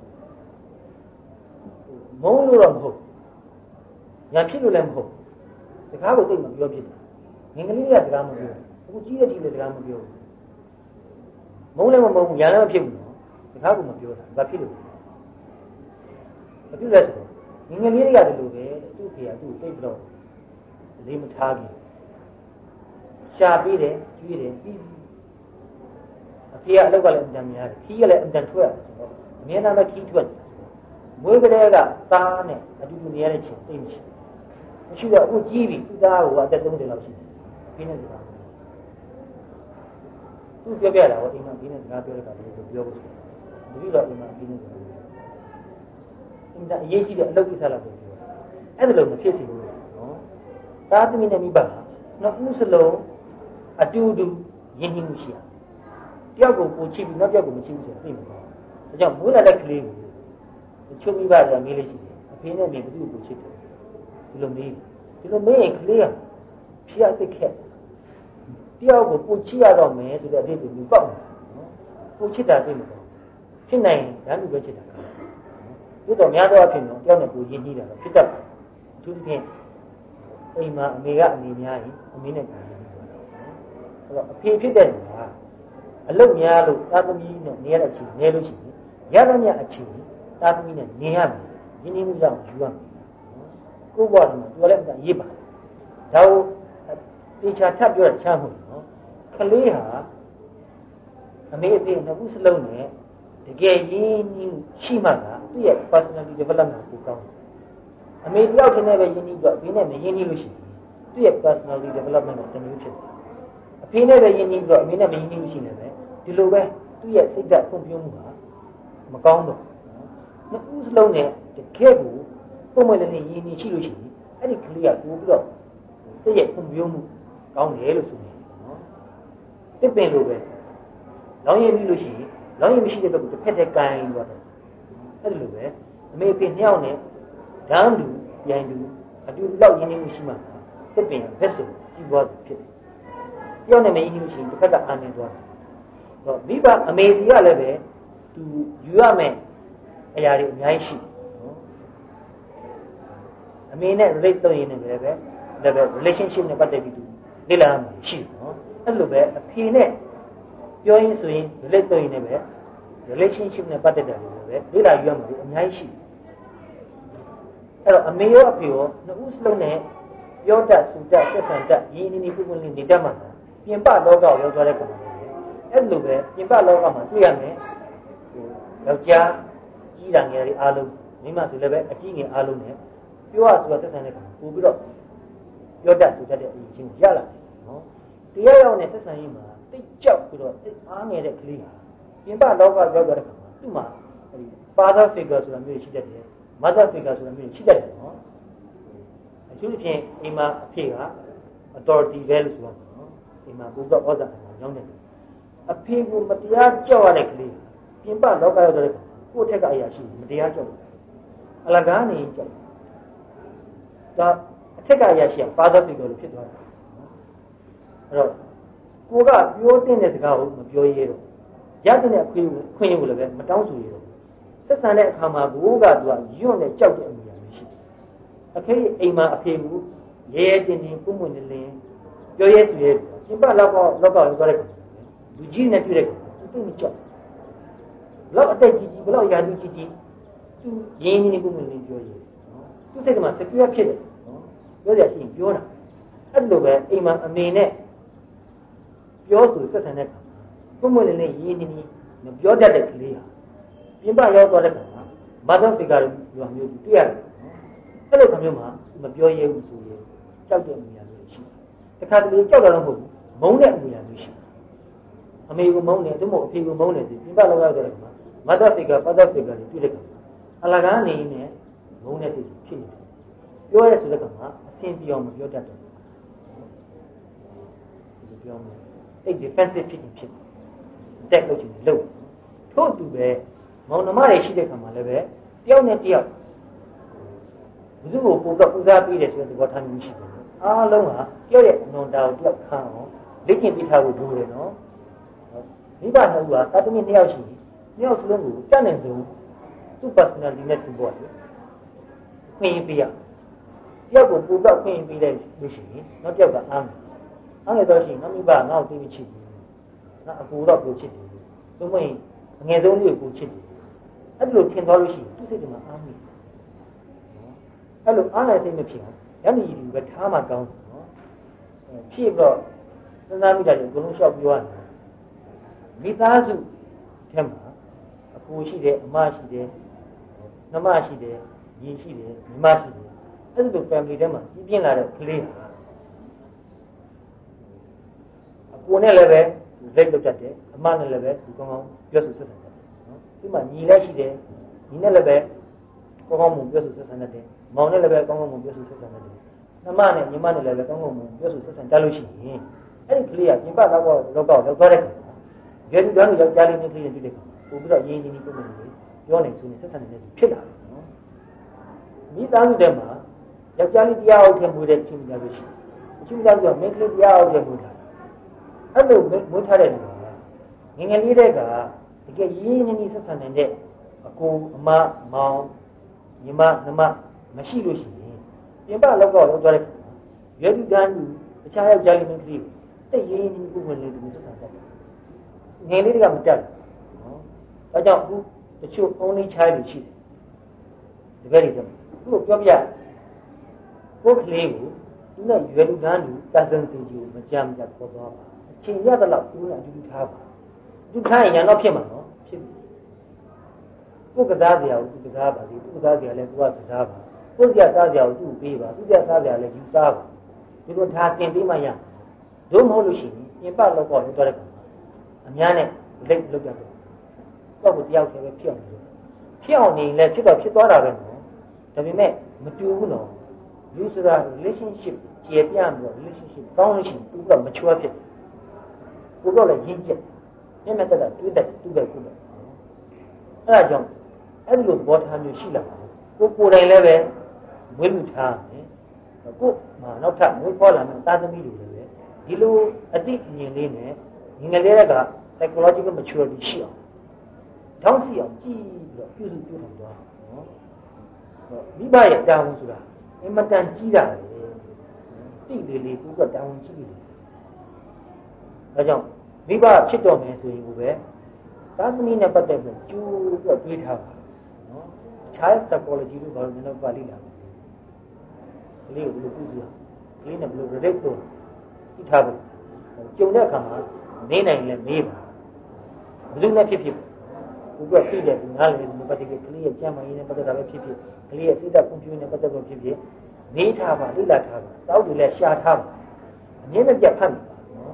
မုန်းလို့တော့မဟုတ်ညာဖြစ်လို့လည်းမဟုတ်စကားကိုသိမပြောဖြစ်တယ်ငင်ကလေးကစကားမပြောအခုကြီးတဲ့ကြီးလည်းစကားမပြောဘူးမုန်းလည်းမမုန်းဘူးညာလည်းမဖြစ်ဘူးနော်စကားကိုမပြောတာဘာဖြစ်လို့မဖြစ်လဲဆိုတော့ငင်ကလေးတွေကဒီလိုပဲသူ့ဖေကသူ့သိပြီးတော့လေးမထားဘူးရှားပြီးတယ်ကျွေးတယ်ပြီးအဖေကအလုပ်ကလည်းအတန်များတယ်ခီးကလည်းအတန်ထွက်ရတယ်ဆိုတော့အမြဲတမ်းပဲခီးထွက်တယ်မွေးကလေးကသားနဲ့အတူတူနေရတဲ့ချိန်သိမရှိတော့အခုကြီးပြီသူ့သားကအသက်30လောက်ရှိတယ်ခင်းနေစကားသူပြောပြတာဟောအိမ်မှာခင်းနေစကားပြောတဲ့အခါလည်းပြောဖို့တတိတော့အိမ်မှာခင်းနေစကားအင်းဒါအရေးကြီးတဲ့အလုပ်ကိစ္စလောက်ကိုပြောအဲ့ဒါလို့မဖြစ်စီဘူးနော်သားသမီးနဲ့မိဘကနှစ်ဦးစလုံးအတူတူရင်းနှီးမှုရှိရတယောက်ကိုကိုချစ်ပြီးနောက်တယောက်ကိုမချစ်ဘူးဆိုတော့သိမှာပေါ့ဒါကြောင့်မွေးလာတဲ့ကလေးကိုချုပ်မိဘတွေကမေးလို့ရှိတယ်အဖေနဲ့မေဘယ်သူကိုချစ်တယ်ဒီလိုမေးရင်ကလေးကဖျက်သိခဲ့တယောက်ကိုကိုချစ်ရတော့မယ်ဆိုတဲ့အဖြစ်ကိုလူပေါက်တယ်နော်ကိုချစ်တာသိမှာပေါ့ဖြစ်နိုင်ဓာတ်လူပဲချစ်တာဒီတော့များသောအားဖြင့်တော့တယောက်နဲ့ကိုရင်းနှီးတာတော့ဖြစ်တတ်တယ်အထူးသဖြင့်အိမ်မှာအမေကအမေများရင်အမေနဲ့ကိုရင်းနှီးတယ်အဲ့တော့အဖေဖြစ်တဲ့လူကအလုံးများလို့သာသမီနဲ့နေရတဲ့အချိန်နေလို့ရှိရင်ရသမျှအချိန်သာသမီနဲ့နေရမယ်ရင်းနှီးမှုကြောင့်ယူရမယ်ကိုယ့်ဘဝမှာတော်လည်းအရေးပါဒါကိုတေချာထပ်ပြောချမ်းမှုနော်ကလေးဟာအမေအဖေနှစ်ခုစလုံးနဲ့တကယ်ရင်းနှီးရှိမှကသူ့ရဲ့ personality development ကိုကောင်းတယ်အမေတယောက်တည်းနဲ့ပဲရင်းနှီးတော့အဖေနဲ့မရင်းနှီးလို့ရှိရင်သူ့ရဲ့ personality development ကတမျိုးဖြစ်တယ်အဖေနဲ့ပဲရင်းနှီးတော့အမေနဲ့မရင်းနှီးလို့ရှိနေတယ်ဒီလိုပဲသူ့ရဲ့စိတ်ဓာတ်ဖွံ့ဖြိုးမှုဟာမကောင်းတော့နှစ်ခုစလုံးနဲ့တကယ်ကိုပုံမှန်လည်းရင်းနှီးရှိလို့ရှိရင်အဲ့ဒီကလေးကပို့ပြီးတော့စိတ်ရဲ့ဖွံ့ဖြိုးမှုကောင်းတယ်လို့ဆိုနေတယ်နော်တစ်ပင်လိုပဲလောင်းရည်ပြီးလို့ရှိရင်လောင်းရည်မရှိတဲ့ဘက်ကိုတစ်ဖက်တည်းကန်သွားတယ်အဲ့ဒီလိုပဲအမေဖေနှစ်ယောက်နဲ့ဓာန်းလူပြန်လူအတူလောက်ရင်းနှီးမှုရှိမှတစ်ပင်ဘက်ဆိုကြီးပွားဖြစ်တယ်တယောက်နဲ့မရင်းနှီးလို့ရှိရင်တစ်ဖက်ကအာနေသွားတယ်တော့မိဘအမေစီကလည်းပဲသူယူရမယ်အရာတွေအများကြီးရှိနော်အမေနဲ့ relate လုပ်ရင်းနဲ့လည်းပဲ relationship နဲ့ပတ်သက်ပြီးသူလေ့လာမှရှိတယ်နော်အဲ့လိုပဲအဖေနဲ့ပြောရင်းဆိုရင် relate လုပ်ရင်းနဲ့ပဲ relationship နဲ့ပတ်သက်တယ်လို့ပဲလေ့လာယူရမှာအများကြီးရှိတယ်အဲ့တော့အမေရောအဖေရောနှစ်ဦးစလုံးနဲ့ပြောတတ်ဆိုတတ်ဆက်ဆံတတ်ရင်းနှီးနှီးပုဂ္ဂိုလ်လေးနေတတ်မှာပြင်ပလောကကိုရောက်သွားတဲ့ကောင်တွေအဲ့လိုပဲပြင်ပလောကမှာတွေ့ရမယ်ယောက်ျားကြီးတာငယ်တွေအားလုံးမိမဆိုလည်းပဲအကြီးငယ်အားလုံးနဲ့ပြောရဆိုဆက်ဆံတဲ့ကောင်ပို့ပြီးတော့ပြောတတ်ဆိုတတ်တဲ့အရေးချင်းကိုရလာတယ်နော်တရားရောက်နဲ့ဆက်ဆံရေးမှာတိတ်ကြောက်ပြီးတော့တိတ်အားငယ်တဲ့ကလေးဟာပြင်ပလောကရောက်သွားတဲ့ကောင်သူ့မှာအဲဒီ father figure ဆိုတာမျိုးရှိတတ်တယ် mother figure ဆိုတာမျိုးရှိတတ်တယ်နော်အထူးသဖြင့်အိမ်မှာအဖေက authority ပဲလို့ဆိုတော့နော်အိမ်မှာဘုရားဩဇာရောင်းတယ်အဖေကိုမတရားကြောက်ရတဲ့ကလေးပြင်ပလောကရောက်တဲ့ကောင်ကိုယ့်ထက်ကအရာရှိမတရားကြောက်တယ်အလကားနေကြောက်ဒါအထက်ကအရာရှိက father figure လို့ဖြစ်သွားတယ်အဲ့တော့ကိုကပြောတဲ့စကားကိုမပြောရဲတော့ရတဲ့အခွင့်အရေးကိုလည်းပဲမတောင်းဆိုရတော့ဆက်ဆံတဲ့အခါမှာဘိုးကသူကယွန့်နဲ့ကြောက်တဲ့အမှုတွေရှိတယ်အခေအိမ်မှာအဖေကရဲရဲတင်းတင်းကိုမွင်နေလင်းပြောရဲဆိုရဲပြင်ပလောကရောက်သွားတဲ့လူကြီးနဲ့တွေ့တဲ့သူသိနေကြောက်ဘလောက်အသက်ကြီးဘလောက်ရာထူးကြီးသူရင်းနေကိုမွင်နေပြောရဲသူစိတ်ကမှ secure ဖြစ်တယ်နော်ပြောရရှိရင်ပြောတာအဲ့လိုပဲအိမ်မှာအမေနဲ့ပြောဆိုဆက်ဆံတဲ့အခါကိုမွင်နေရင်းနေမပြောတတ်တဲ့ကလေးဟာပြင်ပရောက်သွားတဲ့အခါမှာ mother figure လိုမျိုးတွေ့ရတယ်အဲ့လိုခမျိုးမှာမပြောရဲဘူးဆိုရင်ကြောက်တဲ့အမှုရာမျိုးရှိတယ်တခါတလေကြောက်တာတော့မဟုတ်ဘူးမုန်းတဲ့အမှုရာမျိုးရှိတယ်အမေကိုမုန်းတယ်သူ့မို့အဖေကိုမုန်းတယ်ဆိုပြင်ပလောက်ရောက်တဲ့အခါမှာ mother figure father figure တွေတွေ့တဲ့အခါအလကားနေနဲ့မုန်းတဲ့စိတ်ဖြစ်နေတယ်ပြောရဲဆိုတဲ့အခါမှာအဆင်ပြေအောင်မပြောတတ်တော့ဘူးပြောမယ်အဲ့ defensive ဖြစ်နေဖြစ်တက်လို့ချင်လို့ထို့တူပဲမောင်နှမတွေရှိတဲ့အခါမှာလည်းပဲတယောက်နဲ့တယောက်ဘယ်သူ့ကိုပုံတော့ဦးစားပေးတယ်ဆိုတဲ့သဘောထားမျိုးရှိတယ်အားလုံးကတယောက်ရဲ့အနွန်တာကိုတယောက်ခံအောင်လေ့ကျင့်ပြီးထားဖို့လိုတယ်နော်မိဘနှစ်ဦးကတာသမီနှစ်ယောက်ရှိနှစ်ယောက်စလုံးကိုတတ်နိုင်ဆုံးသူ့ personality နဲ့သူ့ဘောလေခွင့်ပေးရတယောက်ကိုပုံတော့ခွင့်ပေးလိုက်လို့ရှိရင်နောက်တယောက်ကအားရတော့ရှိရင်ငါမိဘငါ့ကိုသိမချစ်ဘူးငါအကူတော့ကိုချစ်တယ်သူမင်းအငယ်ဆုံးလေးကိုချစ်တယ်အဲ့လိုထင်သွားလို့ရှိရင်သူ့စိတ်ထဲမှာအားမိအဲ့လိုအားနိုင်စိတ်မဖြစ်အောင်ရမည်ဒီပဲထားမှကောင်းတယ်နော်ဖြစ်တော့စဉ်းစားမိတာကြီးအကုန်လုံးလျှောက်ပြောရတယ်မိသားစုထဲမှာအကူရှိတယ်အမရှိတယ်နှမရှိတယ်ညီရှိတယ်ညီမရှိတယ်အဲ့ဒီလို family ထဲမှာကြီးပြင်းလာတဲ့ကလေးဟာအကူနဲ့လည်းပဲလက်လုပ်တတ်တယ်အမနဲ့လည်းပဲဒီကောင်းကောင်းပြောဆိုဆက်ဆံတတ်တယ်နော်ဒီမှာညီလည်းရှိတယ်ညီနဲ့လည်းပဲကောင်းကောင်းမပြောဆိုဆက်ဆံတတ်တယ်မောင်နဲ့လည်းပဲကောင်းကောင်းမပြောဆိုဆက်ဆံတတ်တယ်နှမနဲ့ညီမနဲ့လည်းပဲကောင်းကောင်းမပြောဆိုဆက်ဆံတတ်လို့ရှိရင်အဲ့ဒီကလေးကပြင်ပတော့လောက်သွားတဲ့ခါကြည့်ကြတော့ယောက်ျားလေးနဲ့ကလေးနဲ့တွေ့တဲ့ခါပို့ပြီးတော့ရင်းနှီးပုံမှန်လေးပြောနေဆိုနေဆက်ဆံနေတဲ့ဖြစ်လာတယ်နော်မိသားစုထဲမှာယောက်ျားလေးတရားအောင်ထင်မှုတဲ့ချင်းများလို့ရှိတယ်အချင်းများဆိုမိန်းကလေးတရားအောင်ထင်မှုတာအဲ့လိုမွေးထားတဲ့လူကငငယ်လေးတဲ့ကတကယ်ရင်းနှီးဆက်ဆံနေတဲ့အကိုအမမောင်ညီမနှမမရှိလို့ရှိရင်ပြင်ပလောက်တော့ရောက်သွားတဲ့ရွယ်တူတန်းလူတခြားယောက်ျားလေးမင်းကလေးတိတ်ရင်းနှီးပုံမှန်လေးတူဆက်ဆံတတ်တယ်ငယ်လေးတွေကမတက်ဘူးဒါကြောင့်အခုတချို့ only child တွေရှိတယ်တကယ်လို့သူ့ကိုပြောပြကိုယ်ကလေးကိုသူနဲ့ရွယ်လူတန်းလူတဆန်းစီကြီးကိုမကြမ်းကြခေါ်သွားပါအချိန်ရတဲ့လောက်သူနဲ့အတူတူထားပါသူထားရင်ရတော့ဖြစ်မှာနော်ဖြစ်ပြီကိုယ်ကစားစရာကိုသူကစားပါစေသူကစားစရာလည်းသူကကစားပါကိုယ်စရာစားစရာကိုသူ့ပေးပါသူစရာစားစရာလည်းယူစားပါဒီလိုထားတင်ပေးမှရတို့မဟုတ်လို့ရှိရင်ပြင်ပလောက်တော့လို့တော့တယ်အများနဲ့လက်လောက်ကြတယ်တော့ကိုတယောက်တည်းပဲဖြစ်အောင်လို့ဖြစ်အောင်နေလဲဖြစ်တော့ဖြစ်သွားတာပဲနော်ဒါပေမဲ့မတူဘူးနော်လူဆိုတာ relationship ကျေပြန့်ပြီး relationship ကောင်းလို့ရှိရင်သူကမချွတ်ဖြစ်ကိုတော့လည်းရင်းကျက်မျက်မှတ်သက်တာတွေးတတ်တူပဲကိုပဲအဲဒါကြောင့်အဲ့ဒီလိုသဘောထားမျိုးရှိလာတယ်ကိုယ်တိုင်လည်းပဲမွေးမှုထားတယ်ကိုမှနောက်ထပ်မွေးပေါ်လာတဲ့သားသမီးတွေလည်းပဲဒီလိုအတိအမြင်လေးနဲ့ငယ်ငယ်လေးက psychological maturity ရှိအောင်တောင်းစီအောင်ကြည့်ပြီးတော့ပြုစုပြုထောင်သွားနော်မိဘရဲ့တာဝန်ဆိုတာအင်မတန်ကြီးတာလေတိလေးလေးကိုကတာဝန်ကြီးတယ်ဒါကြောင့်မိဘဖြစ်တော်မယ်ဆိုရင်ကိုပဲသာသမီနဲ့ပတ်သက်ပြီးကျိုးပြီးတော့တွေးထားပါနော် child psychology လို့ခေါ်တယ်နော်ပါဠိလားကလေးကိုဘယ်လိုပြုစုရကလေးနဲ့ဘယ်လို relate လုပ်သိထားဖို့ကြုံတဲ့အခါမှာနေနိုင်လဲမေးပါဘယ်သူနဲ့ဖြစ်ဖြစ်ဘုရားသိတယ်ဒီနားလေဒီပတ်သက်ပြီးကလေးရဲ့ကျမ်းမာရေးနဲ့ပတ်သက်တာပဲဖြစ်ဖြစ်ကလေးရဲ့စိတ်ဓာတ်ကွန်ပျူတာနဲ့ပတ်သက်လို့ဖြစ်ဖြစ်နေထားပါလိလာထားပါစောက်တွေလည်းရှာထားပါအမြဲတမ်းပြတ်ဖတ်နေပါနော်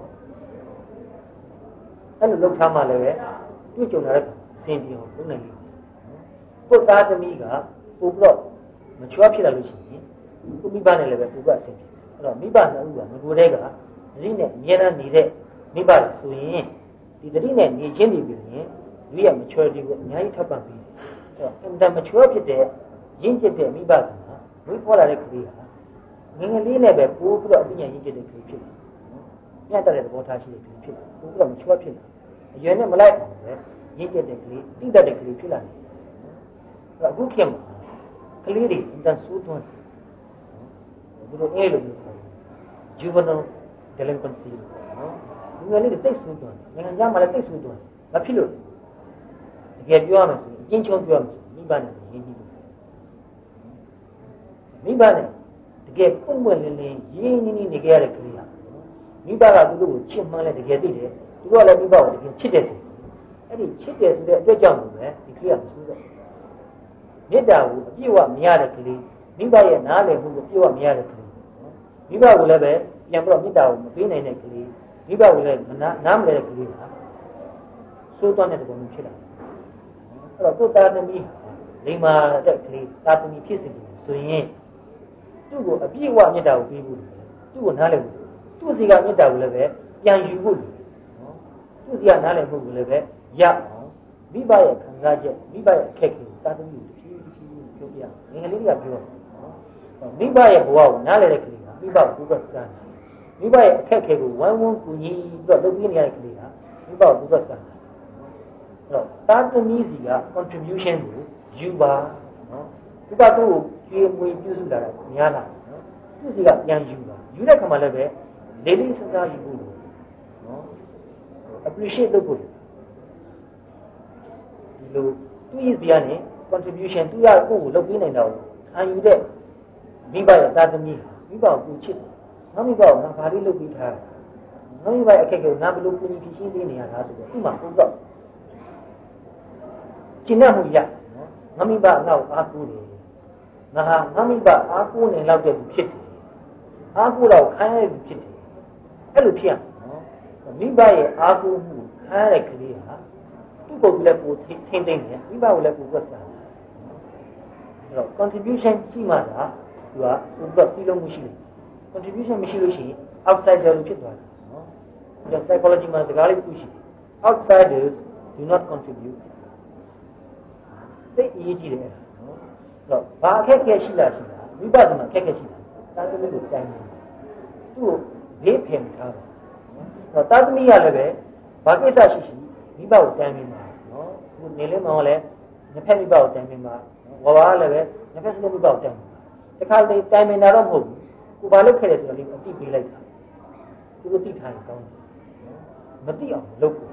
အဲ့လိုလုပ်ထားမှလည်းပဲတွေ့ကြုံလာတဲ့အစဉ်ပြေအောင်လုပ်နိုင်လိမ့်မယ်ပုတ်သားသမီးကပို့ပြီးတော့မချွတ်ဖြစ်လာလို့ရှိရင်ကိုမိဘနဲ့လည်းပဲပို့ပြီးအစဉ်ပြေအဲ့တော့မိဘနှစ်ဦးကငကိုယ်တည်းကသတိနဲ့အမြဲတမ်းနေတဲ့မိဘတွေဆိုရင်ဒီသတိနဲ့နေချင်းနေပြီရင်လူရဲ့ maturity ကိုအများကြီးထပ်ပံ့ပြီးအဲ့တော့အင်တာ mature ဖြစ်တဲ့ရင့်ကျက်တဲ့မိဘဆိုတာဝိပေါ်လာတဲ့ကလေးဟာငယ်ငယ်လေးနဲ့ပဲပို့ပြီးတော့အပညာရင့်ကျက်တဲ့ကလေးဖြစ်တယ်။ညတ်တဲ့သဘောထားရှိတဲ့ကလေးဖြစ်တယ်။ပို့ပြီးတော့ mature ဖြစ်တယ်။အရွယ်နဲ့မလိုက်အောင်ပဲရင့်ကျက်တဲ့ကလေးတိတတ်တဲ့ကလေးဖြစ်လာတယ်။အဲ့တော့အခုခေတ်မှာကလေးတွေအင်တာဆိုးသွန်းတယ်။ဒီလိုအဲ့လိုမျိုး juvenile delinquency နော်ဒီငယ်လေးတွေတိတ်ဆိုးသွန်းတယ်။နိုင်ငံခြားမှာလည်းတိတ်ဆိုးသွန်းတယ်။ဘာဖြစ်လို့တကယ်ပြောရမယ်ဆိုရင်အချင်းချင်းပြောရမယ်ဆိုမိဘနဲ့ရင်းနှီးလို့မိဘနဲ့တကယ်ပွင့်ပွင့်လင်းလင်းရင်းနှီးနှီးနေကြရတဲ့ကလေးဟာမိဘကသူတို့ကိုချစ်မှန်းလဲတကယ်သိတယ်သူတို့ကလည်းမိဘကိုတကယ်ချစ်တယ်ဆိုအဲ့ဒီချစ်တယ်ဆိုတဲ့အတွက်ကြောင့်လို့ပဲဒီကလေးကမဆိုးတော့မေတ္တာကိုအပြည့်အဝမရတဲ့ကလေးမိဘရဲ့နားလည်မှုကိုအပြည့်အဝမရတဲ့ကလေးမိဘကိုလည်းပဲပြန်ပြီးတော့မေတ္တာကိုမပေးနိုင်တဲ့ကလေးမိဘကိုလည်းနားမလည်တဲ့ကလေးဟာဆိုးသွားတဲ့ပုံမျိုးဖြစ်လာတယ်အဲ့တော့သူ့သားသမီးလိမ္မာတဲ့ကလေးသားသမီးဖြစ်စီတယ်ဆိုရင်သူ့ကိုအပြည့်အဝမေတ္တာကိုပေးဖို့သူ့ကိုနားလည်ဖို့သူ့စီကမေတ္တာကိုလည်းပဲပြန်ယူဖို့နော်သူ့စီကနားလည်ဖို့ကိုလည်းပဲရအောင်မိဘရဲ့ခံစားချက်မိဘရဲ့အခက်အခဲသားသမီးကိုတစ်ဖြည်းဖြည်းပြောပြငယ်ငယ်လေးကပြောနော်မိဘရဲ့ဘဝကိုနားလည်တဲ့ကလေးကမိဘကိုကိုယ်ကစမ်းမိဘရဲ့အခက်အခဲကိုဝမ်းဝန်းကူညီပြီးတော့လုပ်ပေးနေရတဲ့ကလေးကမိဘကိုကိုယ်ကစမ်းအဲ့တော့သားသမီးစီက contribution ကိုယူပါနော်ဒီကသူ့ကိုကျွေးမွေးပြုစုလာတာများလာနော်သူ့စီကပြန်ယူပါယူတဲ့ခါမှလည်းပဲလေးလေးစားစားယူဖို့နော် appreciate လုပ်ဖို့ဒီလိုသူ့ရဲ့စီကနေ contribution သူ့ရကိုယ်ကိုလုပ်ပေးနိုင်တာကိုခံယူတဲ့မိဘရဲ့သားသမီးမိဘကိုချစ်ငါမိဘကိုငါဘာလေးလုပ်ပေးထားငါမိဘရဲ့အခက်အခဲကိုငါဘယ်လိုကူညီဖြေရှင်းပေးနေရတာဆိုတော့သူ့မှာပုံတော့ကျင့်ရမှုရနော်ငါမိဘငါ့ကိုအားကိုးတယ်ငါဟာငါမိဘအားကိုးနေလောက်တဲ့သူဖြစ်တယ်အားကိုးတော့ခံရတဲ့သူဖြစ်တယ်အဲ့လိုဖြစ်ရနော်မိဘရဲ့အားကိုးမှုခံရတဲ့ကလေးဟာသူ့ကိုယ်လည်းကိုယ်ထိမ့်သိမ့်တယ်မိဘကိုလည်းကိုယ်ကွက်စားတယ်အဲ့တော့ contribution ရှိမှသာသူကဥပ္ပစီလုံးမှုရှိတယ် contribution မရှိလို့ရှိရင် outsider လို့ဖြစ်သွားတယ်နော်ဒါ psychology မှာစကားလေးတစ်ခုရှိတယ် outsiders do not contribute သိအရေးကြီးတယ်နော်အဲ့တော့ဘာအခက်အခဲရှိလားရှိတာဝိပဿနာအခက်အခဲရှိတာတာသမီးကိုတိုင်းတယ်သူ့ကိုဘေးဖယ်ထားတယ်နော်တာသမီးကလည်းပဲဘာကိစ္စရှိရှိမိဘကိုတိုင်းပြီးမှာနော်သူနေလေးမောင်လည်းနှစ်ဖက်မိဘကိုတိုင်းပြီးမှာဝါကလည်းပဲနှစ်ဖက်စလုံးမိဘကိုတိုင်းပြီးမှာတခါတည်းတိုင်းနေတာတော့မဟုတ်ဘူးကိုဘာလုပ်ခဲ့တယ်ဆိုတော့လေးအတိပေးလိုက်တာသူတို့သိထားရင်ကောင်းတယ်မသိအောင်လုပ်ဖို့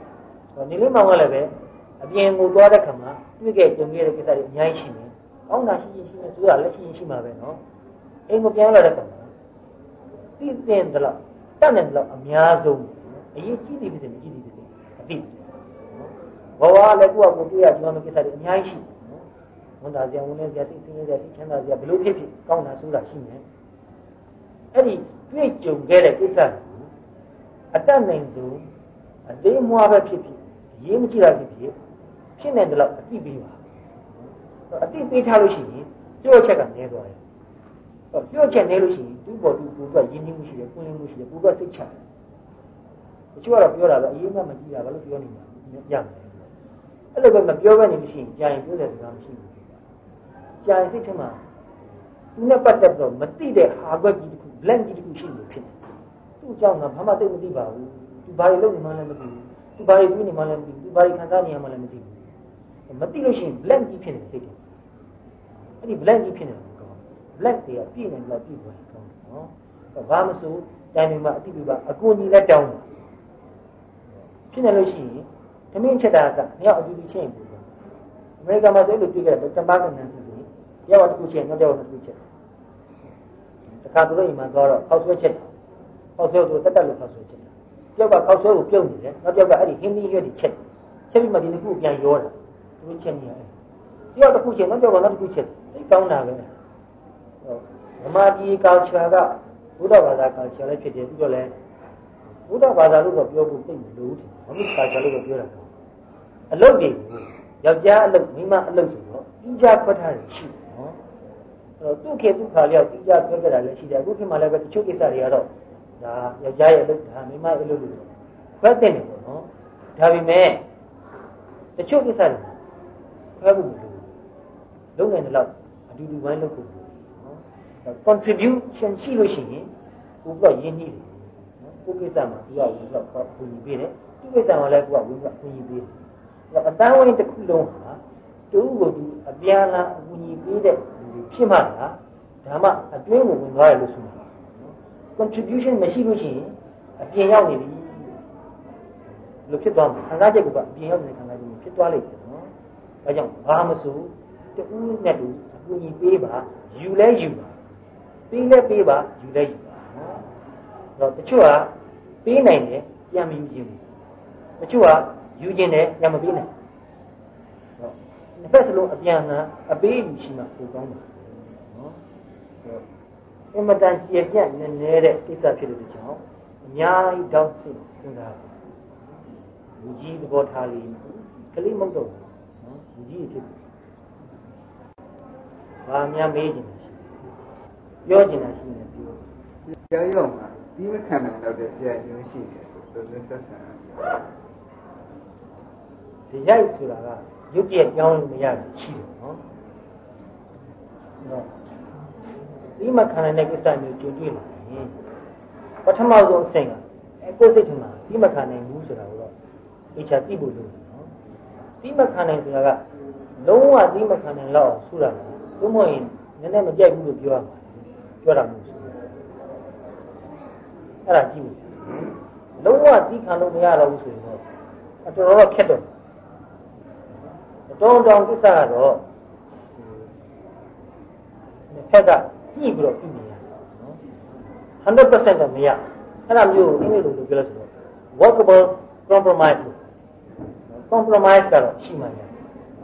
နေလေးမောင်ကလည်းပဲအပြင်ကိုသွားတဲ့ခါမှာတွေ့ခဲ့ကြုံခဲ့တဲ့ကိစ္စတွေအများကြီးရှိနေကောင်းတာရှိနေဆိုတာလက်ရှိမှာပဲနော်အိမ်ကိုပြန်လာတဲ့ခါမှာသိတဲ့တော့တတ်တဲ့တော့အများဆုံးအရေးကြီးတယ်ဖြစ်တယ်မကြီးတယ်ဖြစ်တယ်အသိဘဝလည်းကိုယ့်အကိုတွေ့ရကြုံမယ့်ကိစ္စတွေအများကြီးရှိနော်ဝန်တာစရာဝန်နေစရာစိတ်ဆင်းရဲစရာစိတ်ချမ်းသာစရာဘယ်လိုဖြစ်ဖြစ်ကောင်းတာဆိုတာရှိနေအဲ့ဒီတွေ့ကြုံခဲ့တဲ့ကိစ္စတွေအတတ်နိုင်ဆုံးအသေးမွားပဲဖြစ်ဖြစ်ရေးမကြည့်ရဖြစ်နေတယ်လို့အတိပေးပါအတိပေးထားလို့ရှိရင်ပြောချက်ကနည်းသွားတယ်ပြောချက်နည်းလို့ရှိရင်သူ့ပေါ်သူ့အတွက်ရင်းနှီးမှုရှိတယ်ပွင့်လင်းမှုရှိတယ်ကိုယ်ကစိတ်ချတယ်တချို့ကတော့ပြောတာပဲအရေးမှမကြည့်ရဘာလို့ပြောနေမှာရမယ်အဲ့လိုပဲမပြောဘဲနေလို့ရှိရင်ကြာရင်ပြောတဲ့စကားမရှိဘူးကြာရင်စိတ်ထဲမှာသူနဲ့ပတ်သက်တော့မသိတဲ့ဟာကွက်ကြီးတစ်ခု blank ကြီးတစ်ခုရှိနေဖြစ်တယ်သူ့အကြောင်းကဘာမှသိမသိပါဘူးသူဘာတွေလုပ်နေမှလည်းမသိဘူးသူဘာတွေပြီးနေမှလည်းမသိဘူးသူဘာတွေခံစားနေရမှလည်းမသိဘူးမသိလို့ရှိရင် blank ကြီးဖြစ်နေစိတ်တယ်အဲ့ဒီ blank ကြီးဖြစ်နေတယ်ကောင်း blank တွေကပြည့်နေတော့ပြည့်သွားတယ်ကောင်းနော်ဘာမဆိုတိုင်ပင်မှာအတိပြပါအကူအညီလည်းတောင်းတယ်ဖြစ်နေလို့ရှိရင်သမင်းချက်တာကမြောက်အတူတူချင်းပို့တယ်အမေရိကန်မှာဆိုလို့တွေ့ခဲ့တယ်တပတ်ကနန်းစီစီရောက်တစ်ခုချင်းနောက်တစ်ခုချင်းတခါသူတို့အိမ်မှာတော့ခောက်ဆွဲချက်ခောက်ဆွဲဆိုတက်လို့ခောက်ဆွဲချက်ပြောက်ကခောက်ဆွဲကိုပြုတ်နေတယ်နောက်ပြောက်ကအဲ့ဒီဟင်းသီးရွက်တွေချက်ပြီးမှဒီတစ်ခုပြန်ရောတာသူတို့ချက်နေရတယ်ပြောက်တစ်ခုချင်းနောက်ပြောက်ကနောက်တစ်ခုချက်သိကောင်းတာပဲဓမ္မကြီးကာချာကဘုရားဘာသာကာချာလည်းဖြစ်တယ်ပြီးတော့လည်းဘုရားဘာသာလို့တော့ပြောဖို့သိမလို့တယ်ဘာလို့ကာချာလို့တော့ပြောတာအလုပ်တွေကိုယောက်ျားအလုပ်မိန်းမအလုပ်ဆိုတော့ပြီးကြခွက်ထားတယ်ရှိနော်သူ့ခေတ်သူ့ခါလျောက်ပြီးကြပြောကြတာလည်းရှိတယ်အခုခေတ်မှာလည်းပဲတချို့ကိစ္စတွေကတော့ဒါယောက်ျားရဲ့အလုပ်ဒါမိန်းမရဲ့အလုပ်လို့ခွက်တဲ့နေပေါ့နော်ဒါပေမဲ့တချို့ကိစ္စတွေခွဲဖို့မလိုလုံးနိုင်တဲ့လောက်အတူတူဝိုင်းလုပ်ဖို့နော် contribution ရှိလို့ရှိရင်ကိုကရင်းနှီးတယ်နော်ကိုကိစ္စမှာသူကဝင်တော့ပုံကြီးပေးတယ်သူကိစ္စမှာလည်းကိုကဝင်တော့ပုံကြီးပေးတယ်အတန်းဝိုင်းတစ်ခုလုံးဟာတူကိုသူအပြန်လာအကူအညီပေးတဲ့ဖြစ်မှလားဒါမှအတွင်းကိုဝင်သွားရလို့ဆိုမှာ contribution မရှိလို့ရှိရင်အပြင်ရောက်နေပြီလို့ဖြစ်သွားမှာခံစားချက်ကအပြင်ရောက်နေခံစားချက်ဖြစ်သွားလိမ့်မယ်နော်။ဒါကြောင့်ဘာမဆိုတူနဲ့တူအကူအညီပေးပါယူလဲယူပါပေးလဲပေးပါယူလဲယူပါနော်။တော့တချို့ကပေးနိုင်တယ်ပြန်မယူခြင်းဘူး။တချို့ကယူခြင်းတယ်ပြန်မပေးနိုင်။တော့တစ်ဖက်စလုံးအပြန်ကအပေးယူရှိမှပိုကောင်းပါနော်။အမှန်တန်ကြည်ပြတ်နေတဲ့ကိစ္စဖြစ်တဲ့ကြောင့်အများကြီးတောင်းစစ်စဉ်းစားပါလူကြီးသဘောထားလေးကလေးမဟုတ်တော့ဘူးနော်လူကြီးဖြစ်တယ်ဘာများမေးချင်တယ်ရှိပြောချင်တာရှိနေပြောဆရာရောမှာဒီမခံနိုင်တော့တဲ့ဆရာညွှန်ရှိတယ်ဆိုတော့သက်ဆိုင်ဇေယျဆိုတာကရုပ်တရက်ပြောင်းလို့မရတယ်ရှိတယ်နော်ဒီမခံနိုင်တဲ့ကိစ္စမျိုးကြုံတွေ့လာရင်ပထမဆုံးအဆင့်ကကိုယ်စိတ်ထဲမှာဒီမခံနိုင်ဘူးဆိုတာကိုတော့အချာသိဖို့လိုတယ်နော်ဒီမခံနိုင်ဆိုတာကလုံးဝဒီမခံနိုင်တော့ဆိုတာကဘုမရင်နည်းနည်းမကြိုက်ဘူးလို့ပြောရမှာပြောတာမဟုတ်ဘူးအဲ့ဒါကြည့်လို့လုံးဝဒီခံလို့မရတော့ဘူးဆိုရင်တော့တော်တော်ခက်တော့တောင်းကိစ္စကတော့ဖက်ကညှိပြီးတော့ပြင်နေရနော် 100% တော့မရအဲ့ဒါမျိုးအင်္ဂလိပ်လိုပြောလို့ဆိုတော့ workable compromise လို့ compromise ကတော့ရှိမှရတယ်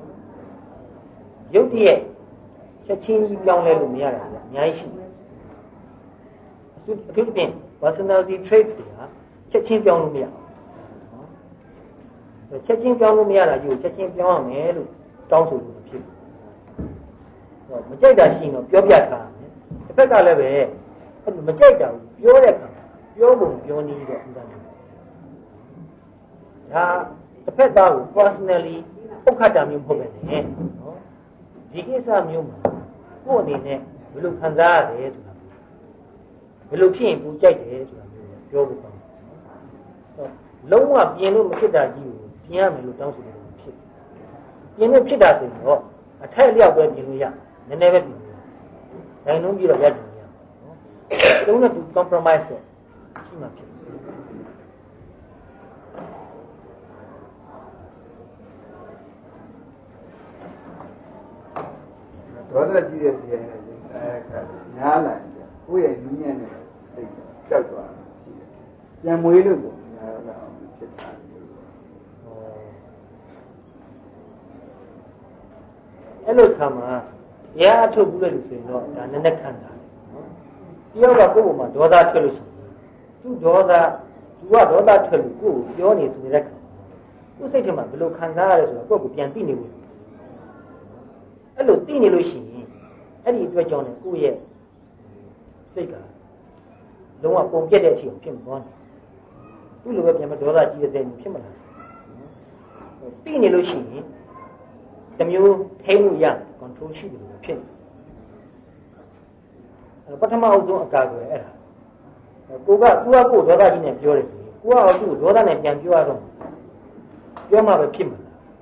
ရုပ်တရက်ချက်ချင်းကြီးပြောင်းလဲလို့မရတာကအများကြီးရှိတယ်အထူးသဖြင့် personality traits တွေဟာချက်ချင်းပြောင်းလို့မရဘူးနော်ချက်ချင်းပြောင်းလို့မရတာကြီးကိုချက်ချင်းပြောင်းရမယ်လို့တောင်းဆိုလို့ဖြစ်တယ်မကြိုက်တာရှိရင်တော့ပြောပြထားတယ်တစ်ဖက်ကလည်းပဲအဲ့လိုမကြိုက်တာကိုပြောတဲ့အခါပြောပုံပြောနည်းတော့ဥပဒေဒါတစ်ဖက်သားကို personally ပုတ်ခတ်တာမျိုးမဟုတ်ပဲနဲ့နော်ဒီကိစ္စမျိုးမှာကိုယ့်အနေနဲ့ဘယ်လိုခံစားရတယ်ဆိုတာဘယ်လိုဖြစ်ရင်ကိုကြိုက်တယ်ဆိုတာမျိုးပြောဖို့ကောင်းတယ်လုံးဝပြင်လို့မဖြစ်တာကြီးကိုပြင်ရမယ်လို့တောင်းဆိုလို့ဖြစ်ပြင်လို့ဖြစ်တာဆိုရင်တော့အထက်လျောက်ပဲပြင်လို့ရနည်းနည်းပဲပြင်လို့ရနိုင်လုံးပြီးတော့ရကြတယ်နော်တုံးနဲ့သူ compromise တော့ရှိမှဖြစ်ဒေါသကြီးတဲ့စီရင်တဲ့အခါများလာတယ်ကိုယ့်ရဲ့လူညံ့တဲ့စိတ်ကြောက်သွားတာရှိတယ်ပြန်မွေးလို့ကိုများလာအောင်ဖြစ်တာအဲ့လိုခါမှာတရားအထုတ်ဘူးလို့ဆိုရင်တော့ဒါနည်းနည်းခံတာတယောက်ကကိုယ့်ဘုံမှာဒေါသထွက်လို့ရှိရင်သူကဒေါသထွက်လို့ကိုယ့်ကိုပြောနေဆိုနေတဲ့ခါသူ့စိတ်ထဲမှာဘယ်လိုခံစားရလဲဆိုတော့ကိုယ့်ကိုပြန်သိနေဘူးအဲ့လိုသိနေလို့ရှိရင်အဲ့ဒီအတွက်ကြောင့်လည်းကိုယ့်ရဲ့စိတ်ကလုံးဝပုံပြတ်တဲ့အချိန်ဖြစ်မှာပေါ့သူ့လိုပဲပြန်မဒေါသကြီးတဲ့စိတ်ဖြစ်မလားသိနေလို့ရှိရင်တမျိုးထိန်းလို့ရ control ရှိတယ်လို့ဖြစ်ပထမအဆုံးအကာအကွယ်အဲ့ဒါကိုကသူကကိုဒေါသကြီးနဲ့ပြောတယ်ဆိုရင်ကိုကသူ့ဒေါသနဲ့ပြန်ပြောရတော့ပြောမှပဲဖြစ်မှာ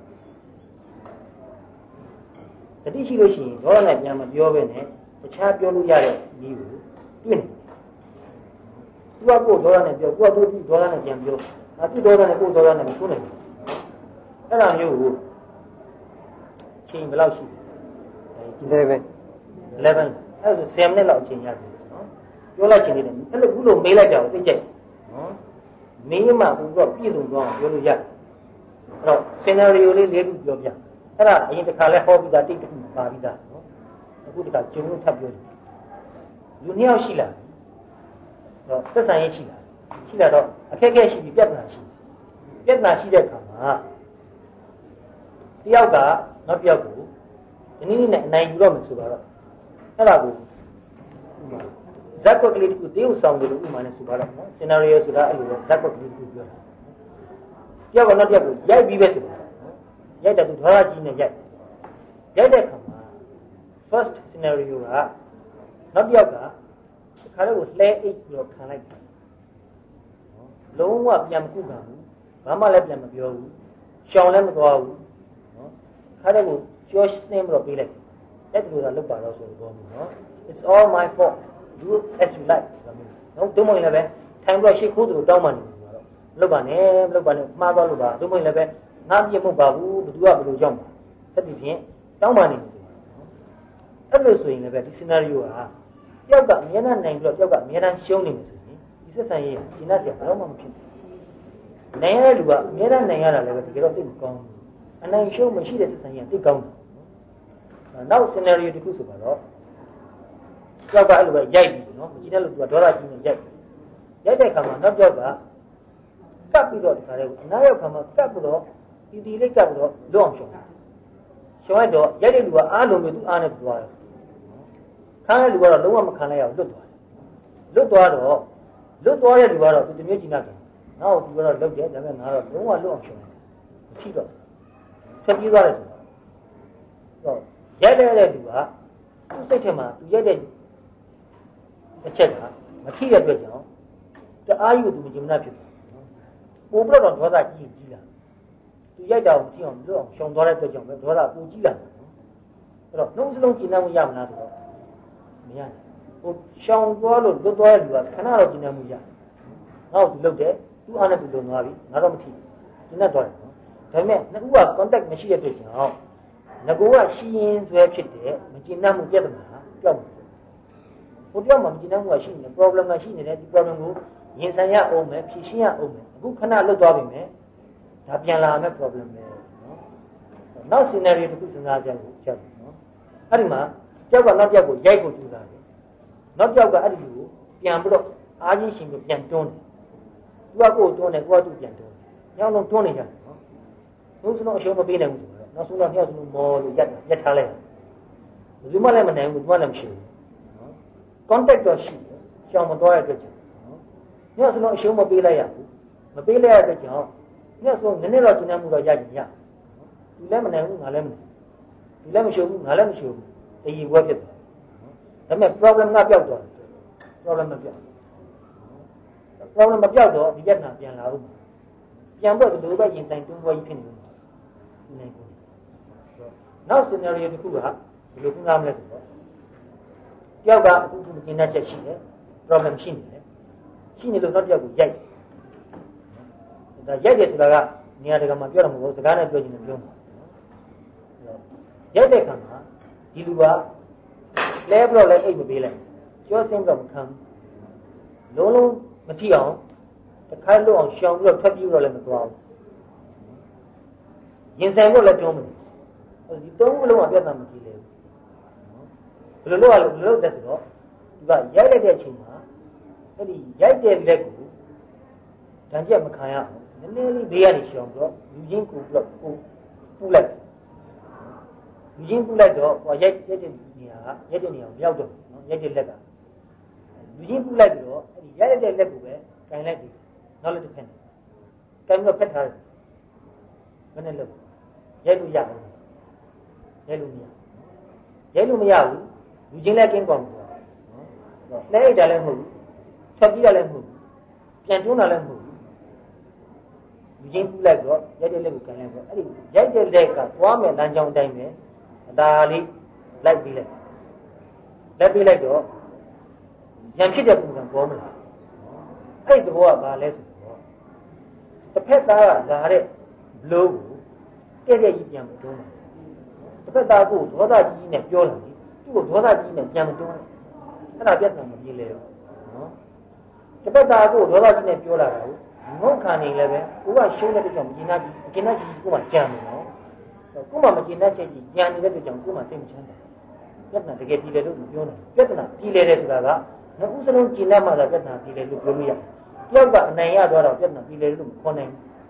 တတိရှိလို့ရှိရင်ဒေါသနဲ့ပြန်မပြောဘဲနဲ့တခြားပြောလို့ရတဲ့နည်းကိုတွေ့နေသူကကိုဒေါသနဲ့ပြောကိုကသူ့ဒေါသနဲ့ပြန်ပြောသူ့ဒေါသနဲ့ကိုဒေါသနဲ့မဆိုးနိုင်ဘူးအဲ့ဒါမျိုးကိုချိန်ဘယ်လောက်ရှိလဲ11အဲ့ဒါဆို10မိနစ်လောက်အချိန်ရတယ်နော်ပြောလိုက်ချိန်လေးတယ်အဲ့လိုခုလိုမေးလိုက်ကြအောင်သိကြနော်မင်းမှဘုရားပြည့်စုံသွားအောင်ပြောလို့ရတယ်အဲ့တော့ scenario လေး၄ခုပြောပြအဲ့ဒါအရင်တစ်ခါလဲဟောပြီးသားတိတ်တစ်ခုပါပြီးသားနော်အခုတစ်ခါဂျုံလို့ထပ်ပြောတယ်လူနှစ်ယောက်ရှိလားတော့သက်ဆိုင်ရေးရှိလာတော့အခက်အခဲရှိပြီးပြဿနာရှိတဲ့အခါမှာတယောက်ကနောက်တစ်ယောက်ကိုဒီနည်းနဲ့အနိုင်ယူတော့မယ်ဆိုတော့အဲ့ဒါကိုဇက်ကွက်ကလေးတစ်ခုတေးဥဆောင်တယ်လို့ဥမာနဲ့ဆိုတော့နော် scenario ဆိုတာအဲ့လိုဇက်ကွက်ကလေးတစ်ခုပြောတာတယောက်ကနောက်တစ်ယောက်ကိုရိုက်ပြီးပဲဆိုတော့ရိုက်တဲ့သူဒေါသကြီးနဲ့ရိုက်တဲ့အခါမှာ first scenario ကနောက်တစ်ယောက်ကခါတော့ကိုလှဲအိတ်ပြီးတော့ခံလိုက်တယ်လုံးဝပြန်မကုခံဘူးဘာမှလည်းပြန်မပြောဘူးရှောင်လည်းမသွားဘူးနော်ခါတော့ကိုကြောစင်းပြီးတော့ပေးလိုက်အဲ့ဒီလိုသာလုပ်ပါတော့ဆိုတော့နော် it's all my fault do as you like နော်တို့မဟုတ်လည်းပဲထိုင်ပြီးတော့ရှေ့ခိုးသူတောင်းမှနေတယ်ဆိုတော့လုပ်ပါနဲ့မှားသွားလို့ပါတို့မဟုတ်လည်းပဲငါပြစ်မဟုတ်ပါဘူးဘသူကဘယ်လိုကြောက်မှာအဲ့ဒီဖြင့်တောင်းမှနေတယ်ဆိုတော့အဲ့လိုဆိုရင်လည်းပဲဒီ scenario ကတယောက်ကအများနဲ့နိုင်ပြီးတော့တယောက်ကအများနဲ့ရှုံးနေမယ်ဆိုရင်ဒီဆက်ဆံရေးကျင်းတ်စရာဘယ်တော့မှမဖြစ်ဘူးနိုင်ရတဲ့လူကအများနဲ့နိုင်ရတာလည်းပဲတကယ်တော့သိမကောင်းဘူးအနိုင်ရှုံးမရှိတဲ့ဆက်ဆံရေးသိကောင်းတယ်နောက် scenario တစ်ခုဆိုတော့တယောက်ကအဲ့လိုပဲရိုက်ပြီနော်မကြည့်တဲ့လူကဒေါသကြီးနဲ့ရိုက်တဲ့အခါမှာနောက်တယောက်ကကပ်ပြီးတော့ဒီခါလေးအနားရောက်ခါမှာကပ်ပြီးတော့ဒီလေးကပ်ပြီးတော့လွတ်အောင်ရှုံးလိုက်တော့ရိုက်တဲ့လူကအားလုံးပဲသူအားနဲ့သွားတယ်ခံရတဲ့လူကတော့လုံးဝမခံလိုက်ရဘူးလွတ်သွားတဲ့လူကတော့သူတမျိုးကြည့်နေတယ်နောက်သူကတော့လွတ်တယ်ဒါပေမဲ့ငါတော့လုံးဝလွတ်အောင်ရှုံးတယ်မရှိတော့ထွက်ပြေးသွားတယ်ဆိုတော့ရိုက်တဲ့လူကသူ့စိတ်ထဲမှာသူရိုက်တဲ့အချက်ကမထိတဲ့အတွက်ကြောင့်တအားကြီးကိုသူမကြင်မနာဖြစ်တယ်ပို့ပြီးတော့ဒေါသကြီးလာသူရိုက်တာကိုကြည့်အောင်လွတ်အောင်ရှောင်သွားတဲ့အတွက်ကြောင့်ပဲဒေါသပိုကြီးလာတယ်အဲ့တော့နှုတ်စလုံးကျင်နေမှုရမလားဆိုတော့မရဘူးရှောင်သွားလို့လွတ်သွားတဲ့လူကခဏတော့ကျင်နေမှုရနောက်သူလွတ်တယ်သူအားနဲ့သူလွန်သွားပြီငါတော့မထိကျင်နေသွားတယ်နော်ဒါပေမဲ့နှစ်ဦးက contact မရှိတဲ့အတွက်ကြောင့်ငကိုကရှိရင်ဆွဲဖြစ်တယ်မကျင်နေမှုပြဿနာကြောက်ဟိုတယောက်မှမကျင်နေမှုကရှိနေတယ် problem ကရှိနေတယ်ဒီ problem ကိုရင်ဆိုင်ရအောင်မယ်ဖြေရှင်းရအောင်မယ်အခုခဏလွတ်သွားပြီမယ်ဒါပြန်လာမယ် problem ပဲနော်နောက် scenario တစ်ခုစဉ်းစားကြည့်ချက်နော်အဲ့ဒီမှာတယောက်ကနောက်တယောက်ကိုရိုက်ကိုကြိုးစားတယ်နောက်တယောက်ကအဲ့ဒီကိုပြန်ပြီးတော့အားကြီးရှင်ကိုပြန်တွန်းတယ်သူကကိုယ်တွန်းတယ်ကိုကသူ့ပြန်တွန်းတယ်ညောင်းလုံးတွန်းနေကြတယ်နော်ဘုရားဆုံးအရှုံးမပေးနိုင်ဘူးဆိုတော့နောက်ဆုံးတော့နှစ်ယောက်စလုံးမော်လို့ရက်ထားလိုက်တယ်ဘယ်သူမှလည်းမနိုင်ဘူးသူမှလည်းမရှိဘူးနော် contact တော့ရှိတယ်ရှောင်မသွားတဲ့အတွက်ကြောင့်နော်ညောင်းစလုံးအရှုံးမပေးလိုက်ရဘူးမပေးလိုက်ရတဲ့ကြောင့်ညောင်းစလုံးနည်းနည်းတော့ကျဉ်းနှံ့မှုတော့ရကြရသူလည်းမနိုင်ဘူးငါလည်းမနိုင်သူလည်းမရှိဘူးငါလည်းမရှိဘူးတည်ရဝဲဖြစ်တယ်ဒါပေမဲ့ problem ကပျောက်သွားတယ် problem မပျောက် problem မပျောက်တော့ဒီပြဿနာပြန်လာဦးပြန်ဖို့ဒီလိုပဲရင်ဆိုင်တွန်းပွဲကြီးဖြစ်နေတယ်နိုင်ဘူးနောက် scenario တစ်ခုကဘယ်လိုစဉ်းစားမလဲဆိုတော့တယောက်ကအခုခုကျင်းတဲ့ချက်ရှိတယ် problem ရှိနေတယ်ရှိနေလို့နောက်တစ်ယောက်ကိုရိုက်ဒါရိုက်တယ်ဆိုတာကနေရာတကာမှာပြောတာမဟုတ်ဘူးစကားနဲ့ပြောချင်တယ်ပြောမှာရိုက်တဲ့အခါမှာဒီလူကလဲပြီးတော့လည်းအိတ်မပေးလိုက်ကြောစင်းတော့မခံလုံးလုံးမထီအောင်တခါလို့အောင်ရှောင်ပြီးတော့ထွက်ပြီးတော့လည်းမသွားဘူးရင်ဆိုင်ဖို့လည်းတွန်းမလို့ဒီသုံးခုလုံးကပြဿနာမကြည့်လေဘူးဘယ်လိုလုပ်တဲ့ဆိုတော့သူကရိုက်လိုက်တဲ့အချိန်မှာအဲ့ဒီရိုက်တဲ့လက်ကိုတန်ကြက်မခံရအောင်နည်းနည်းလေးဘေးကနေရှောင်ပြီးတော့လူချင်းကိုပြီးတော့ပူလိုက်လူချင်းပူလိုက်တော့ဟိုရိုက်တဲ့နေရာကရိုက်တဲ့နေရာကိုရောက်တော့နော်ရိုက်တဲ့လက်ကလူချင်းပူလိုက်ပြီးတော့အဲ့ဒီရိုက်တဲ့လက်ကိုပဲကန်လိုက်ပြီနောက်လက်တစ်ဖက်နဲ့ကန်ပြီးတော့ဖက်ထားတယ်မနဲ့လို့ရိုက်လို့ရအောင်ရိုက်လို့မရဘူးလူချင်းလက်ကင်းကောင်းဘူးနော်လဲရတာလည်းမဟုတ်ဘူးထွက်ပြီးတာလည်းမဟုတ်ဘူးပြန်တွန်းတာလည်းမဟုတ်ဘူးလူချင်းပူလိုက်တော့ရိုက်တဲ့လက်ကိုကန်လိုက်တော့အဲ့ဒီရိုက်တဲ့လက်ကသွားမယ်လမ်းကြောင်းတိုင်းပဲအသာလေးလိုက်ပြီးလိုက်တော့ရံဖြစ်တဲ့ပုံစံပေါ်မလားအဲ့ဒီဘောကဘာလဲဆိုတော့တစ်ဖက်သားကလာတဲ့ဘလို့ကိုတဲ့ကြီးပြန်မတွန်းဘူးတစ်ဖက်သားကိုဒေါသကြီးနဲ့ပြောလာတယ်သူ့ကိုဒေါသကြီးနဲ့ပြန်မတွန်းဘူးအဲ့ဒါပြဿနာမပြေလဲဘူးနော်တစ်ဖက်သားကိုဒေါသကြီးနဲ့ပြောလာတာကိုငုတ်ခံနေလည်းပဲကိုကရှုံးတဲ့ကြောင့်မကျင်နာကြီးကိုမှကြံနေနော်ကိုမှမကျင်တဲ့ချက်ကြီးကြံနေတဲ့ကြောင့်ကိုမှစိတ်မချမ်းသာပြဿနာတကယ်ပြေလဲလို့မပြောနိုင်ပြဿနာပြေလဲတယ်ဆိုတာကနှစ်ခုစလုံးကျင်တတ်မှသာပြဿနာပြေလဲလို့ပြောလို့ရတယ်တယောက်ကအနိုင်ရသွားတော့ပြဿနာပြေလဲလို့မခေါ်နိုင်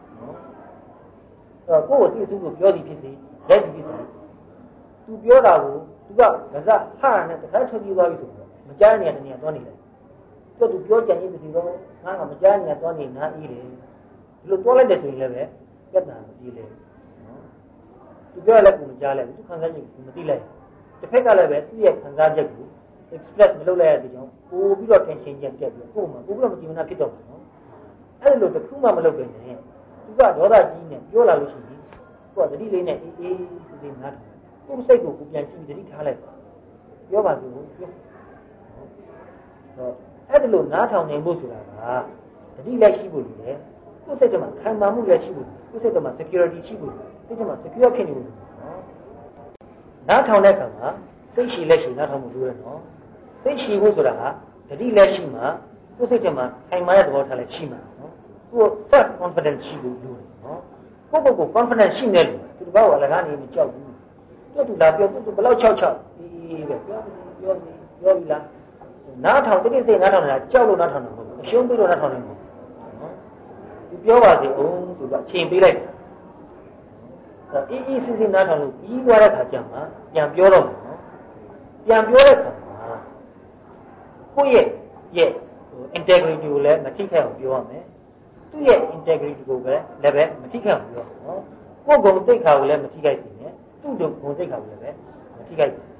ဘူးနော်ကိုယ့်ကိုသိစုကိုပြောသည်ဖြစ်စေလက်သည်ဖြစ်စေသူပြောတာကိုသူကဗဇက်ဟာနဲ့တခါထုတ်ပြီးသွားပြီဆိုတော့မကြားနေရတဲ့နေရာသွားနေတယ်သူပြောကြံရင်ဒီတော့ငါကမကြားနေရသွားနေနားအေးတယ်ဒီလိုတွားလိုက်တယ်ဆိုရင်လည်းပဲပြဿနာမပြေလဲနော်သူပြောလည်းကိုမကြားလဲဘူးသူခံစားချက်ကိုမသိလိုက်တစ်ဖက်ကလည်းပဲသူ့ရဲ့ခံစားချက်ကို express မလုပ်လိုက်ရတဲ့ကြောင့်ပို့ပြီးတော့ tension ကျတက်ပြီးကိုယ်မှပို့ပြီးတော့မကြည်မနာဖြစ်တော့မှာနော်အဲ့လိုတစ်ခုမှမလုပ်ပဲနဲ့သူကဒေါသကြီးနဲ့ပြောလာလို့ရှိရင်ကိုကသတိလေးနဲ့အေးအေးစီနားတယ်ကိုယ်စိတ်ကိုပြန်ကြည့်ပြီးသတိထားလိုက်ပါပြောပါစို့ပြောတော့အဲ့ဒါလို့နားထောင်နေဖို့ဆိုတာကတတိလက်ရှိဖို့လိုတယ်ကိုယ်စိတ်ထဲမှာခံမှမှုလက်ရှိဖို့ကိုယ်စိတ်ထဲမှာ security ရှိဖို့စိတ်ထဲမှာ secure ဖြစ်နေဖို့နော်နားထောင်တဲ့အခါမှာစိတ်ရှိလက်ရှိနားထောင်မှုလိုရနော်စိတ်ရှိဖို့ဆိုတာကတတိလက်ရှိမှာကိုယ်စိတ်ထဲမှာခိုင်မာတဲ့သဘောထားလက်ရှိမှာနော်ကိုယ် self confidence ရှိဖို့လိုတယ်နော်ကိုယ့်ကိုယ် confidence ရှိနေလို့သူတစ်ပါးကအလကားနေမကြောက်ဘူးသူလာပြောသူဘလောက်6ဒီပဲပြောပြီလားနားထောင်တိတိစိတ်နားထောင်နေတာကြောက်လို့နားထောင်တာမဟုတ်ဘူးအရှုံးပြီးတော့နားထောင်နေမှာနော်သူပြောပါစေအောင်သူကအချိန်ပေးလိုက်အေးအေးစစ်စစ်နားထောင်လို့ပြီးသွားတဲ့ခါကျမှပြန်ပြောတော့မှာနော်ပြန်ပြောတဲ့ခါမှာကိုယ့်ရဲ့ integrity ကိုလည်းမထိခိုက်အောင်ပြောရမယ်သူ့ရဲ့ integrity ကိုပဲလည်းမထိခိုက်အောင်ပြောနော်ကိုယ်ကုံသိက္ခာကိုလည်းမထိခိုက်စေနဲ့သူ့တို့ဂုဏ်သိက္ခာကိုလည်းမထိခိုက်ဘူး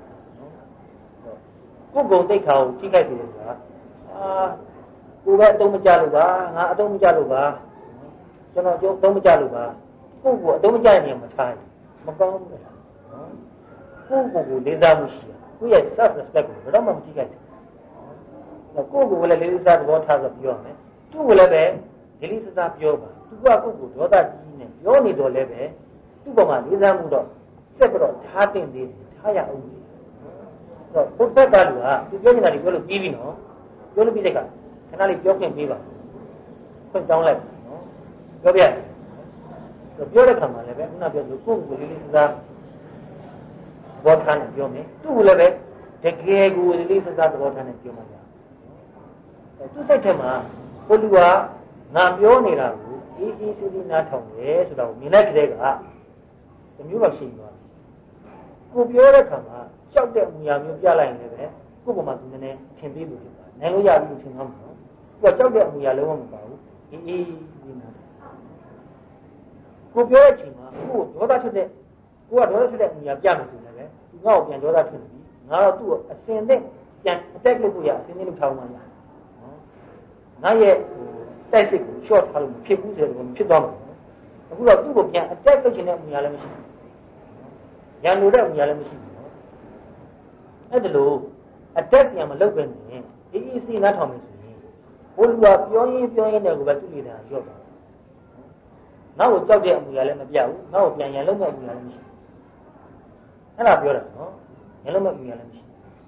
ကိုယ်ဂုဏ်သိက္ခာကိုထိခိုက်စေတယ်ဆိုတာကိုယ်ပဲအတုံးမကြလို့ပါငါအတုံးမကြလို့ပါကျွန်တော်အတုံးမကြလို့ပါကိုယ့်ကိုအတုံးမကြတဲ့နေရာမှာထားတယ်မကောင်းဘူးလားကိုယ့်ကိုလေးစားမှုရှိတယ်ကိုယ့်ရဲ့ self respect ကိုဘယ်တော့မှမထိခိုက်ဘူးကိုယ့်ကိုလည်းလေးစားသဘောထားဆိုပြောရမယ်သူ့ကိုလည်းပဲလေးလေးစားစားပြောပါသူကကိုယ့်ကိုဒေါသကြီးနဲ့ပြောနေတော့လည်းပဲသူ့ပေါ်မှာလေးစားမှုတော့ဆက်ပြီးတော့ထားတင်သေးတယ်ထားရအောင်တော့ဘုဒ္ဓကလူဟာသူပြောနေတာတွေပြောလို့ပြီးပြီနော်ပြောလို့ပြီးတဲ့အခါခဏလေးပြောခွင့်ပေးပါခွင့်တောင်းလိုက်နော်ပြောပြပြောတဲ့ခါမှာလည်းပဲခုနပြောလို့ကိုယ့်ကိုလေးလေးစားစားဘောထားနဲ့ပြောမယ်သူ့ကိုလည်းပဲတကယ်ကိုလေးလေးစားစားသဘောထားနဲ့ပြောမှရတယ်သူစိတ်ထဲမှာဘုလူကငါပြောနေတာကိုအေးအေးဆေးဆေးနားထောင်တယ်ဆိုတာကိုမြင်လိုက်တဲ့ကတမျိုးမှရှိသွားကိုပြောတဲ့ခါမှာကြောက်တဲ့အမူအရာမျိုးပြလိုက်ရင်လည်းပဲကိုယ့်ပေါ်မှာသူနည်းနည်းထင်သေးလို့ဖြစ်သွားနိုင်လို့ရပြီလို့ထင်သွားမှာနော်ကိုကကြောက်တဲ့အမူအရာလုံးဝမပါဘူးအေးအေးဒီမှာကိုပြောတဲ့အချိန်မှာကိုဒေါသထွက်တဲ့အမူအရာပြမယ်ဆိုလည်းပဲသူငါ့ကိုပြန်ဒေါသထွက်နေပြီငါတော့သူ့ကိုအစင်နဲ့ပြန် attack လုပ်ဖို့ရအစင်နဲ့လုပ်ထားမှလားနော်ငါရဲ့တိုက်စစ်ကို short ထားလို့မဖြစ်ဘူးဆိုတော့မဖြစ်သွားမှာအခုတော့သူ့ကိုပြန် attack လုပ်ချင်တဲ့အမူအရာလည်းမရှိဘူးရန်လိုတဲ့အမူအရာလည်းမရှိဘူးအဲ့ဒါလို့ attack ပြန်မလုပ်ပဲနဲ့အေးအေးဆေးနားထောင်မယ်ဆိုရင်ဘိုးလူကပြောရင်းနဲ့ကိုပဲသူ့လေတာရော့သွားနောက်ကိုကြောက်တဲ့အမူအရာလည်းမပြဘူးနောက်ကိုပြန်ရန်လုံးမဲ့အမူအရာလည်းမရှိဘူးအဲ့ဒါပြောတာနော်ရန်လုံးမဲ့အမူအရာလည်းမရှိ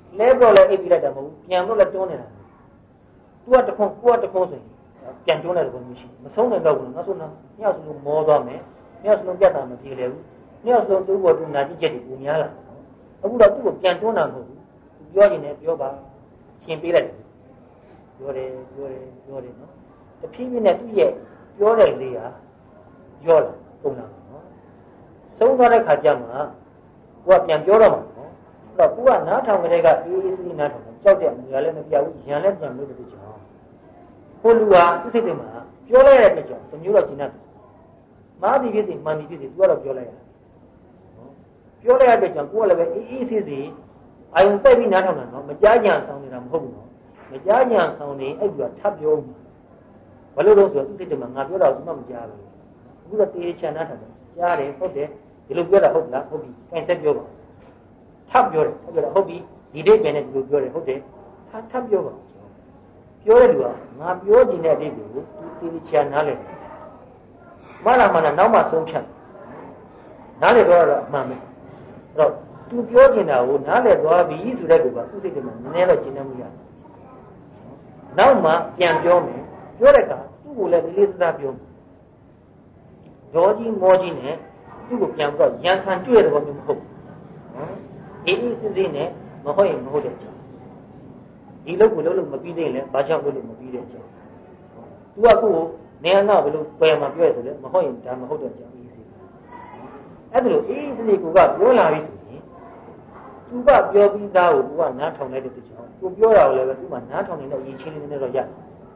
လဲတော့လဲအိပ်ပြီးလိုက်တာမဟုတ်ဘူးပြန်တော့လဲတွန်းနေတာသူကတခွန်းကိုကတခွန်းဆိုရင်ပြန်တွန်းတဲ့သဘောမျိုးရှိမဆုံးနိုင်တော့ဘူးနော်ဆိုတော့ညောက်စလုံးမောသွားမယ်ညောက်စလုံးပြတ်တာမပြေလေဘူးညောက်စလုံးသူ့ဘောသူနာကြည့်ချက်တွေပုံများလာအခုတော့သူ့ကိုပြန်တွန်းတာမဟုတ်ဘူးပြောရင်လည်းပြောပါရှင်းပေးလိုက်တယ်ပြောတယ်နော်တဖြည်းဖြည်းနဲ့သူ့ရဲ့ပြောတဲ့လေးဟာရောလာပုံလာနော်ဆုံးသွားတဲ့ခါကျမှကိုကပြန်ပြောတော့မှာနော်အဲ့တော့ကိုကနားထောင်ကြတဲ့ကအေးအေးဆေးနားထောင်ကြောက်တဲ့အမှုလည်းမပြဘူးရန်လည်းပြန်လို့တည်းကြောင်းကိုလူဟာသူ့စိတ်ထဲမှာပြောလိုက်တဲ့အတွက်ကြောင့်တမျိုးတော့ကျင်တတ်တယ်မာသည်ဖြစ်စီမှန်သည်ဖြစ်စီသူကတော့ပြောလိုက်ရတယ်နော်ပြောလိုက်ရတဲ့ကြောင့်ကိုကလည်းပဲအေးအေးဆေးဆေးအာယုံစိုက်ပြီးနားထောင်တာနော်မကြားကြံဆောင်နေတာမဟုတ်ဘူးနော်မကြားကြံဆောင်နေအဲ့ဒီကထပ်ပြောဦးဘာလို့လို့ဆိုတော့သူ့စိတ်ထဲမှာငါပြောတာကမှမကြားဘူးအခုတော့တေးချန်နားထောင်တယ်ကြားတယ်ဟုတ်တယ်ဒီလိုပြောတာဟုတ်လားဟုတ်ပြီခိုင်ဆက်ပြောပါထပ်ပြောတယ်ဟုတ်ပြီဒီဒိတ်ပဲနဲ့ဒီလိုပြောတယ်ဟုတ်တယ်ထပ်ပြောပါပြောတဲ့လူကငါပြောချင်တဲ့အဓိပ္ပာယ်ကိုသူတေးချန်နားလဲမှန်လားနောက်မှဆုံးဖြတ်နားလေတော့အမှန်ပဲအဲ့တော့သူပြောချင်တာကိုနားလေသွားပြီဆိုတဲ့ကူကသူ့စိတ်ထဲမှာနည်းနည်းတော့ကျဉ်းနေမှုရတယ်နောက်မှပြန်ပြောမယ်ပြောတဲ့အခါသူ့ကိုလည်းလေးစားပြောမယ်ဒေါ်ကြီးမောကြီးနဲ့သူ့ကိုပြန်ပြီးတော့ရန်ခံတွေ့တဲ့ဘောမျိုးမဟုတ်ဘူးနော်အေးအေးစစ်စစ်နဲ့မဟုတ်ရင်မဟုတ်တဲ့အကြောင်းဒီလုပ်ကိုလုပ်လို့မပြီးသေးရင်လည်းဘာကြောင့်လုပ်လို့မပြီးတဲ့အကြောင်းသူကကိုယ်နေရာကဘယ်လိုပယ်မှာပြောရဆိုလဲမဟုတ်ရင်ဒါမဟုတ်တဲ့အကြောင်းအေးစစ်အဲ့ဒါလို့အေးစစ်စစ်ကိုကပြောလာပြီဆိုရင်သူကပြောပြီးသားကိုသူကနားထောင်လိုက်တဲ့အတွက်ကြောင့်ကိုပြောတာကိုလည်းပဲသူ့မှာနားထောင်နေတဲ့အရေးချင်းလေးနဲ့တော့ရတယ်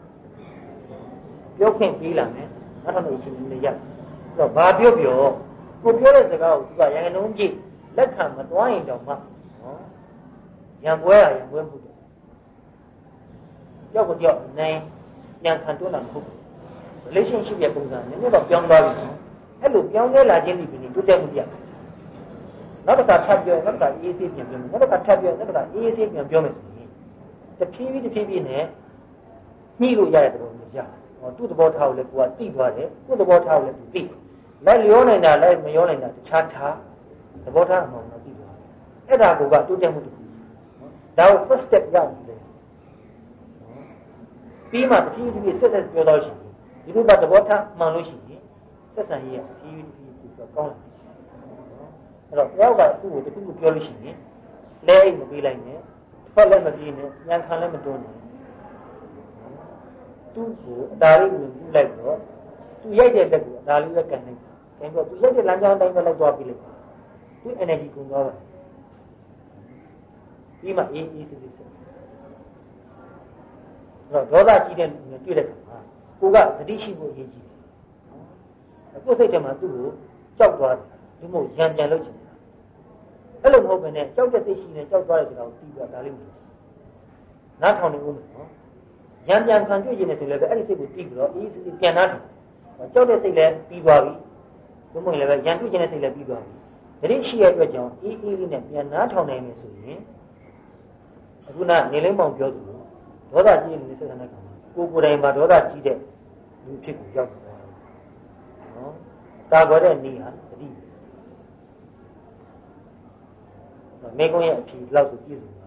ပြောခွင့်ပေးလာမယ်နားထောင်တဲ့အရေးချင်းလေးနဲ့ရတယ်အဲ့တော့ဘာပြောကိုပြောတဲ့စကားကိုသူကရန်လုံးကြည့်လက်ခံမသွားရင်တောင်မှနော်ရန်ပွဲမှုတယ်ကြောက်ကိုကြောက်နိုင်ပြန်ခံတွန်းလာမဟုတ်ဘူး relationship ရဲ့ပုံစံနည်းနည်းတော့ပြောင်းသွားပြီနော်အဲ့လိုပြောင်းလဲလာခြင်းဒီပြီးတိုးတက်မှုပြနောက်တစ်ခါထပ်ပြောနောက်တစ်ခါအေးဆေးပြန်ပြောမယ်နောက်တစ်ခါထပ်ပြောနောက်တစ်ခါအေးဆေးပြန်ပြောမယ်ဆိုရင်တဖြည်းဖြည်းနဲ့ညှိလို့ရတဲ့သဘောမျိုးရသူ့သဘောထားကိုလည်းကိုကသိသွားတယ်ကိုယ့်သဘောထားကိုလည်းသူသိလိုက်လျောနိုင်တာလိုက်မရောနိုင်တာတခြားထားသဘောထားအမှန်တော့သိသွားတယ်အဲ့ဒါကိုတိုးတက်မှုတစ်ခုဒါကို first step ရပြီလေပြီးမှတဖြည်းဖြည်းဆက်ပြောတော့ရှိဒီလိုသဘောထားမှန်လို့ရှိရင်ဆက်ဆံရေးကတဖြည်းဖြည်းကောင်းလာအဲ့တော့ယောက်ကသူ့ကိုတခုခုပြောလို့ရှိရင်လဲအိတ်မပေးလိုက်နဲ့ဖက်လည်းမပြေးနဲ့ညံခံလည်းမတွန်းနဲ့သူ့ကိုအတားလေးကိုပြုလိုက်တော့သူရိုက်တဲ့လက်ကိုအတားလေးပဲကန်လိုက်တယ်။ဒါဆိုသူရိုက်တဲ့လမ်းကြောင်းတိုင်းပဲလိုက်သွားပြီးလိုက်သူ energy ကုန်သွားတယ်ပြီးမှအေးစစ်စစ်အဲ့တော့ဒေါသကြီးတဲ့လူနဲ့တွေ့တဲ့အခါမှာကိုကသတိရှိဖို့အရေးကြီးတယ်။ကိုယ်စိတ်ထဲမှာသူ့ကိုကြောက်သွားတယ်ဒီမို့ရံပြန်လုပ်ချင်တယ်အဲ့လိုမဟုတ်ဘဲနဲ့ကြောက်တဲ့စိတ်ရှိနေကြောက်သွားတယ်ဆိုတာကိုသိပြတာလေးမျိုးနားထောင်နေဦးမယ်နော်ရံပြန်ခံတွေ့ရင်လည်းဆိုလည်းအဲ့ဒီစိတ်ကိုသိပြီးတော့အေးစစ်စစ်ပြန်နားထောင်ကြောက်တဲ့စိတ်လည်းပြီးသွားပြီဒီမို့လည်းရံတွေ့ခြင်းတဲ့စိတ်လည်းပြီးသွားပြီသတိရှိရတဲ့အတွက်ကြောင့်အေးလေးနဲ့ပြန်နားထောင်နိုင်မယ်ဆိုရင်အခုနေလိမ့်ပေါင်ပြောသူဒေါသကြီးနေတဲ့စိတ်ဆန္ဒကကိုယ်တိုင်မှာဒေါသကြီးတဲ့လူဖြစ်ကိုရောက်သွားတယ်နော်ကာကွယ်တဲ့နေဟာသတိမေကုန်းရဲ့အဖြေလောက်ဆိုပြည့်စုံ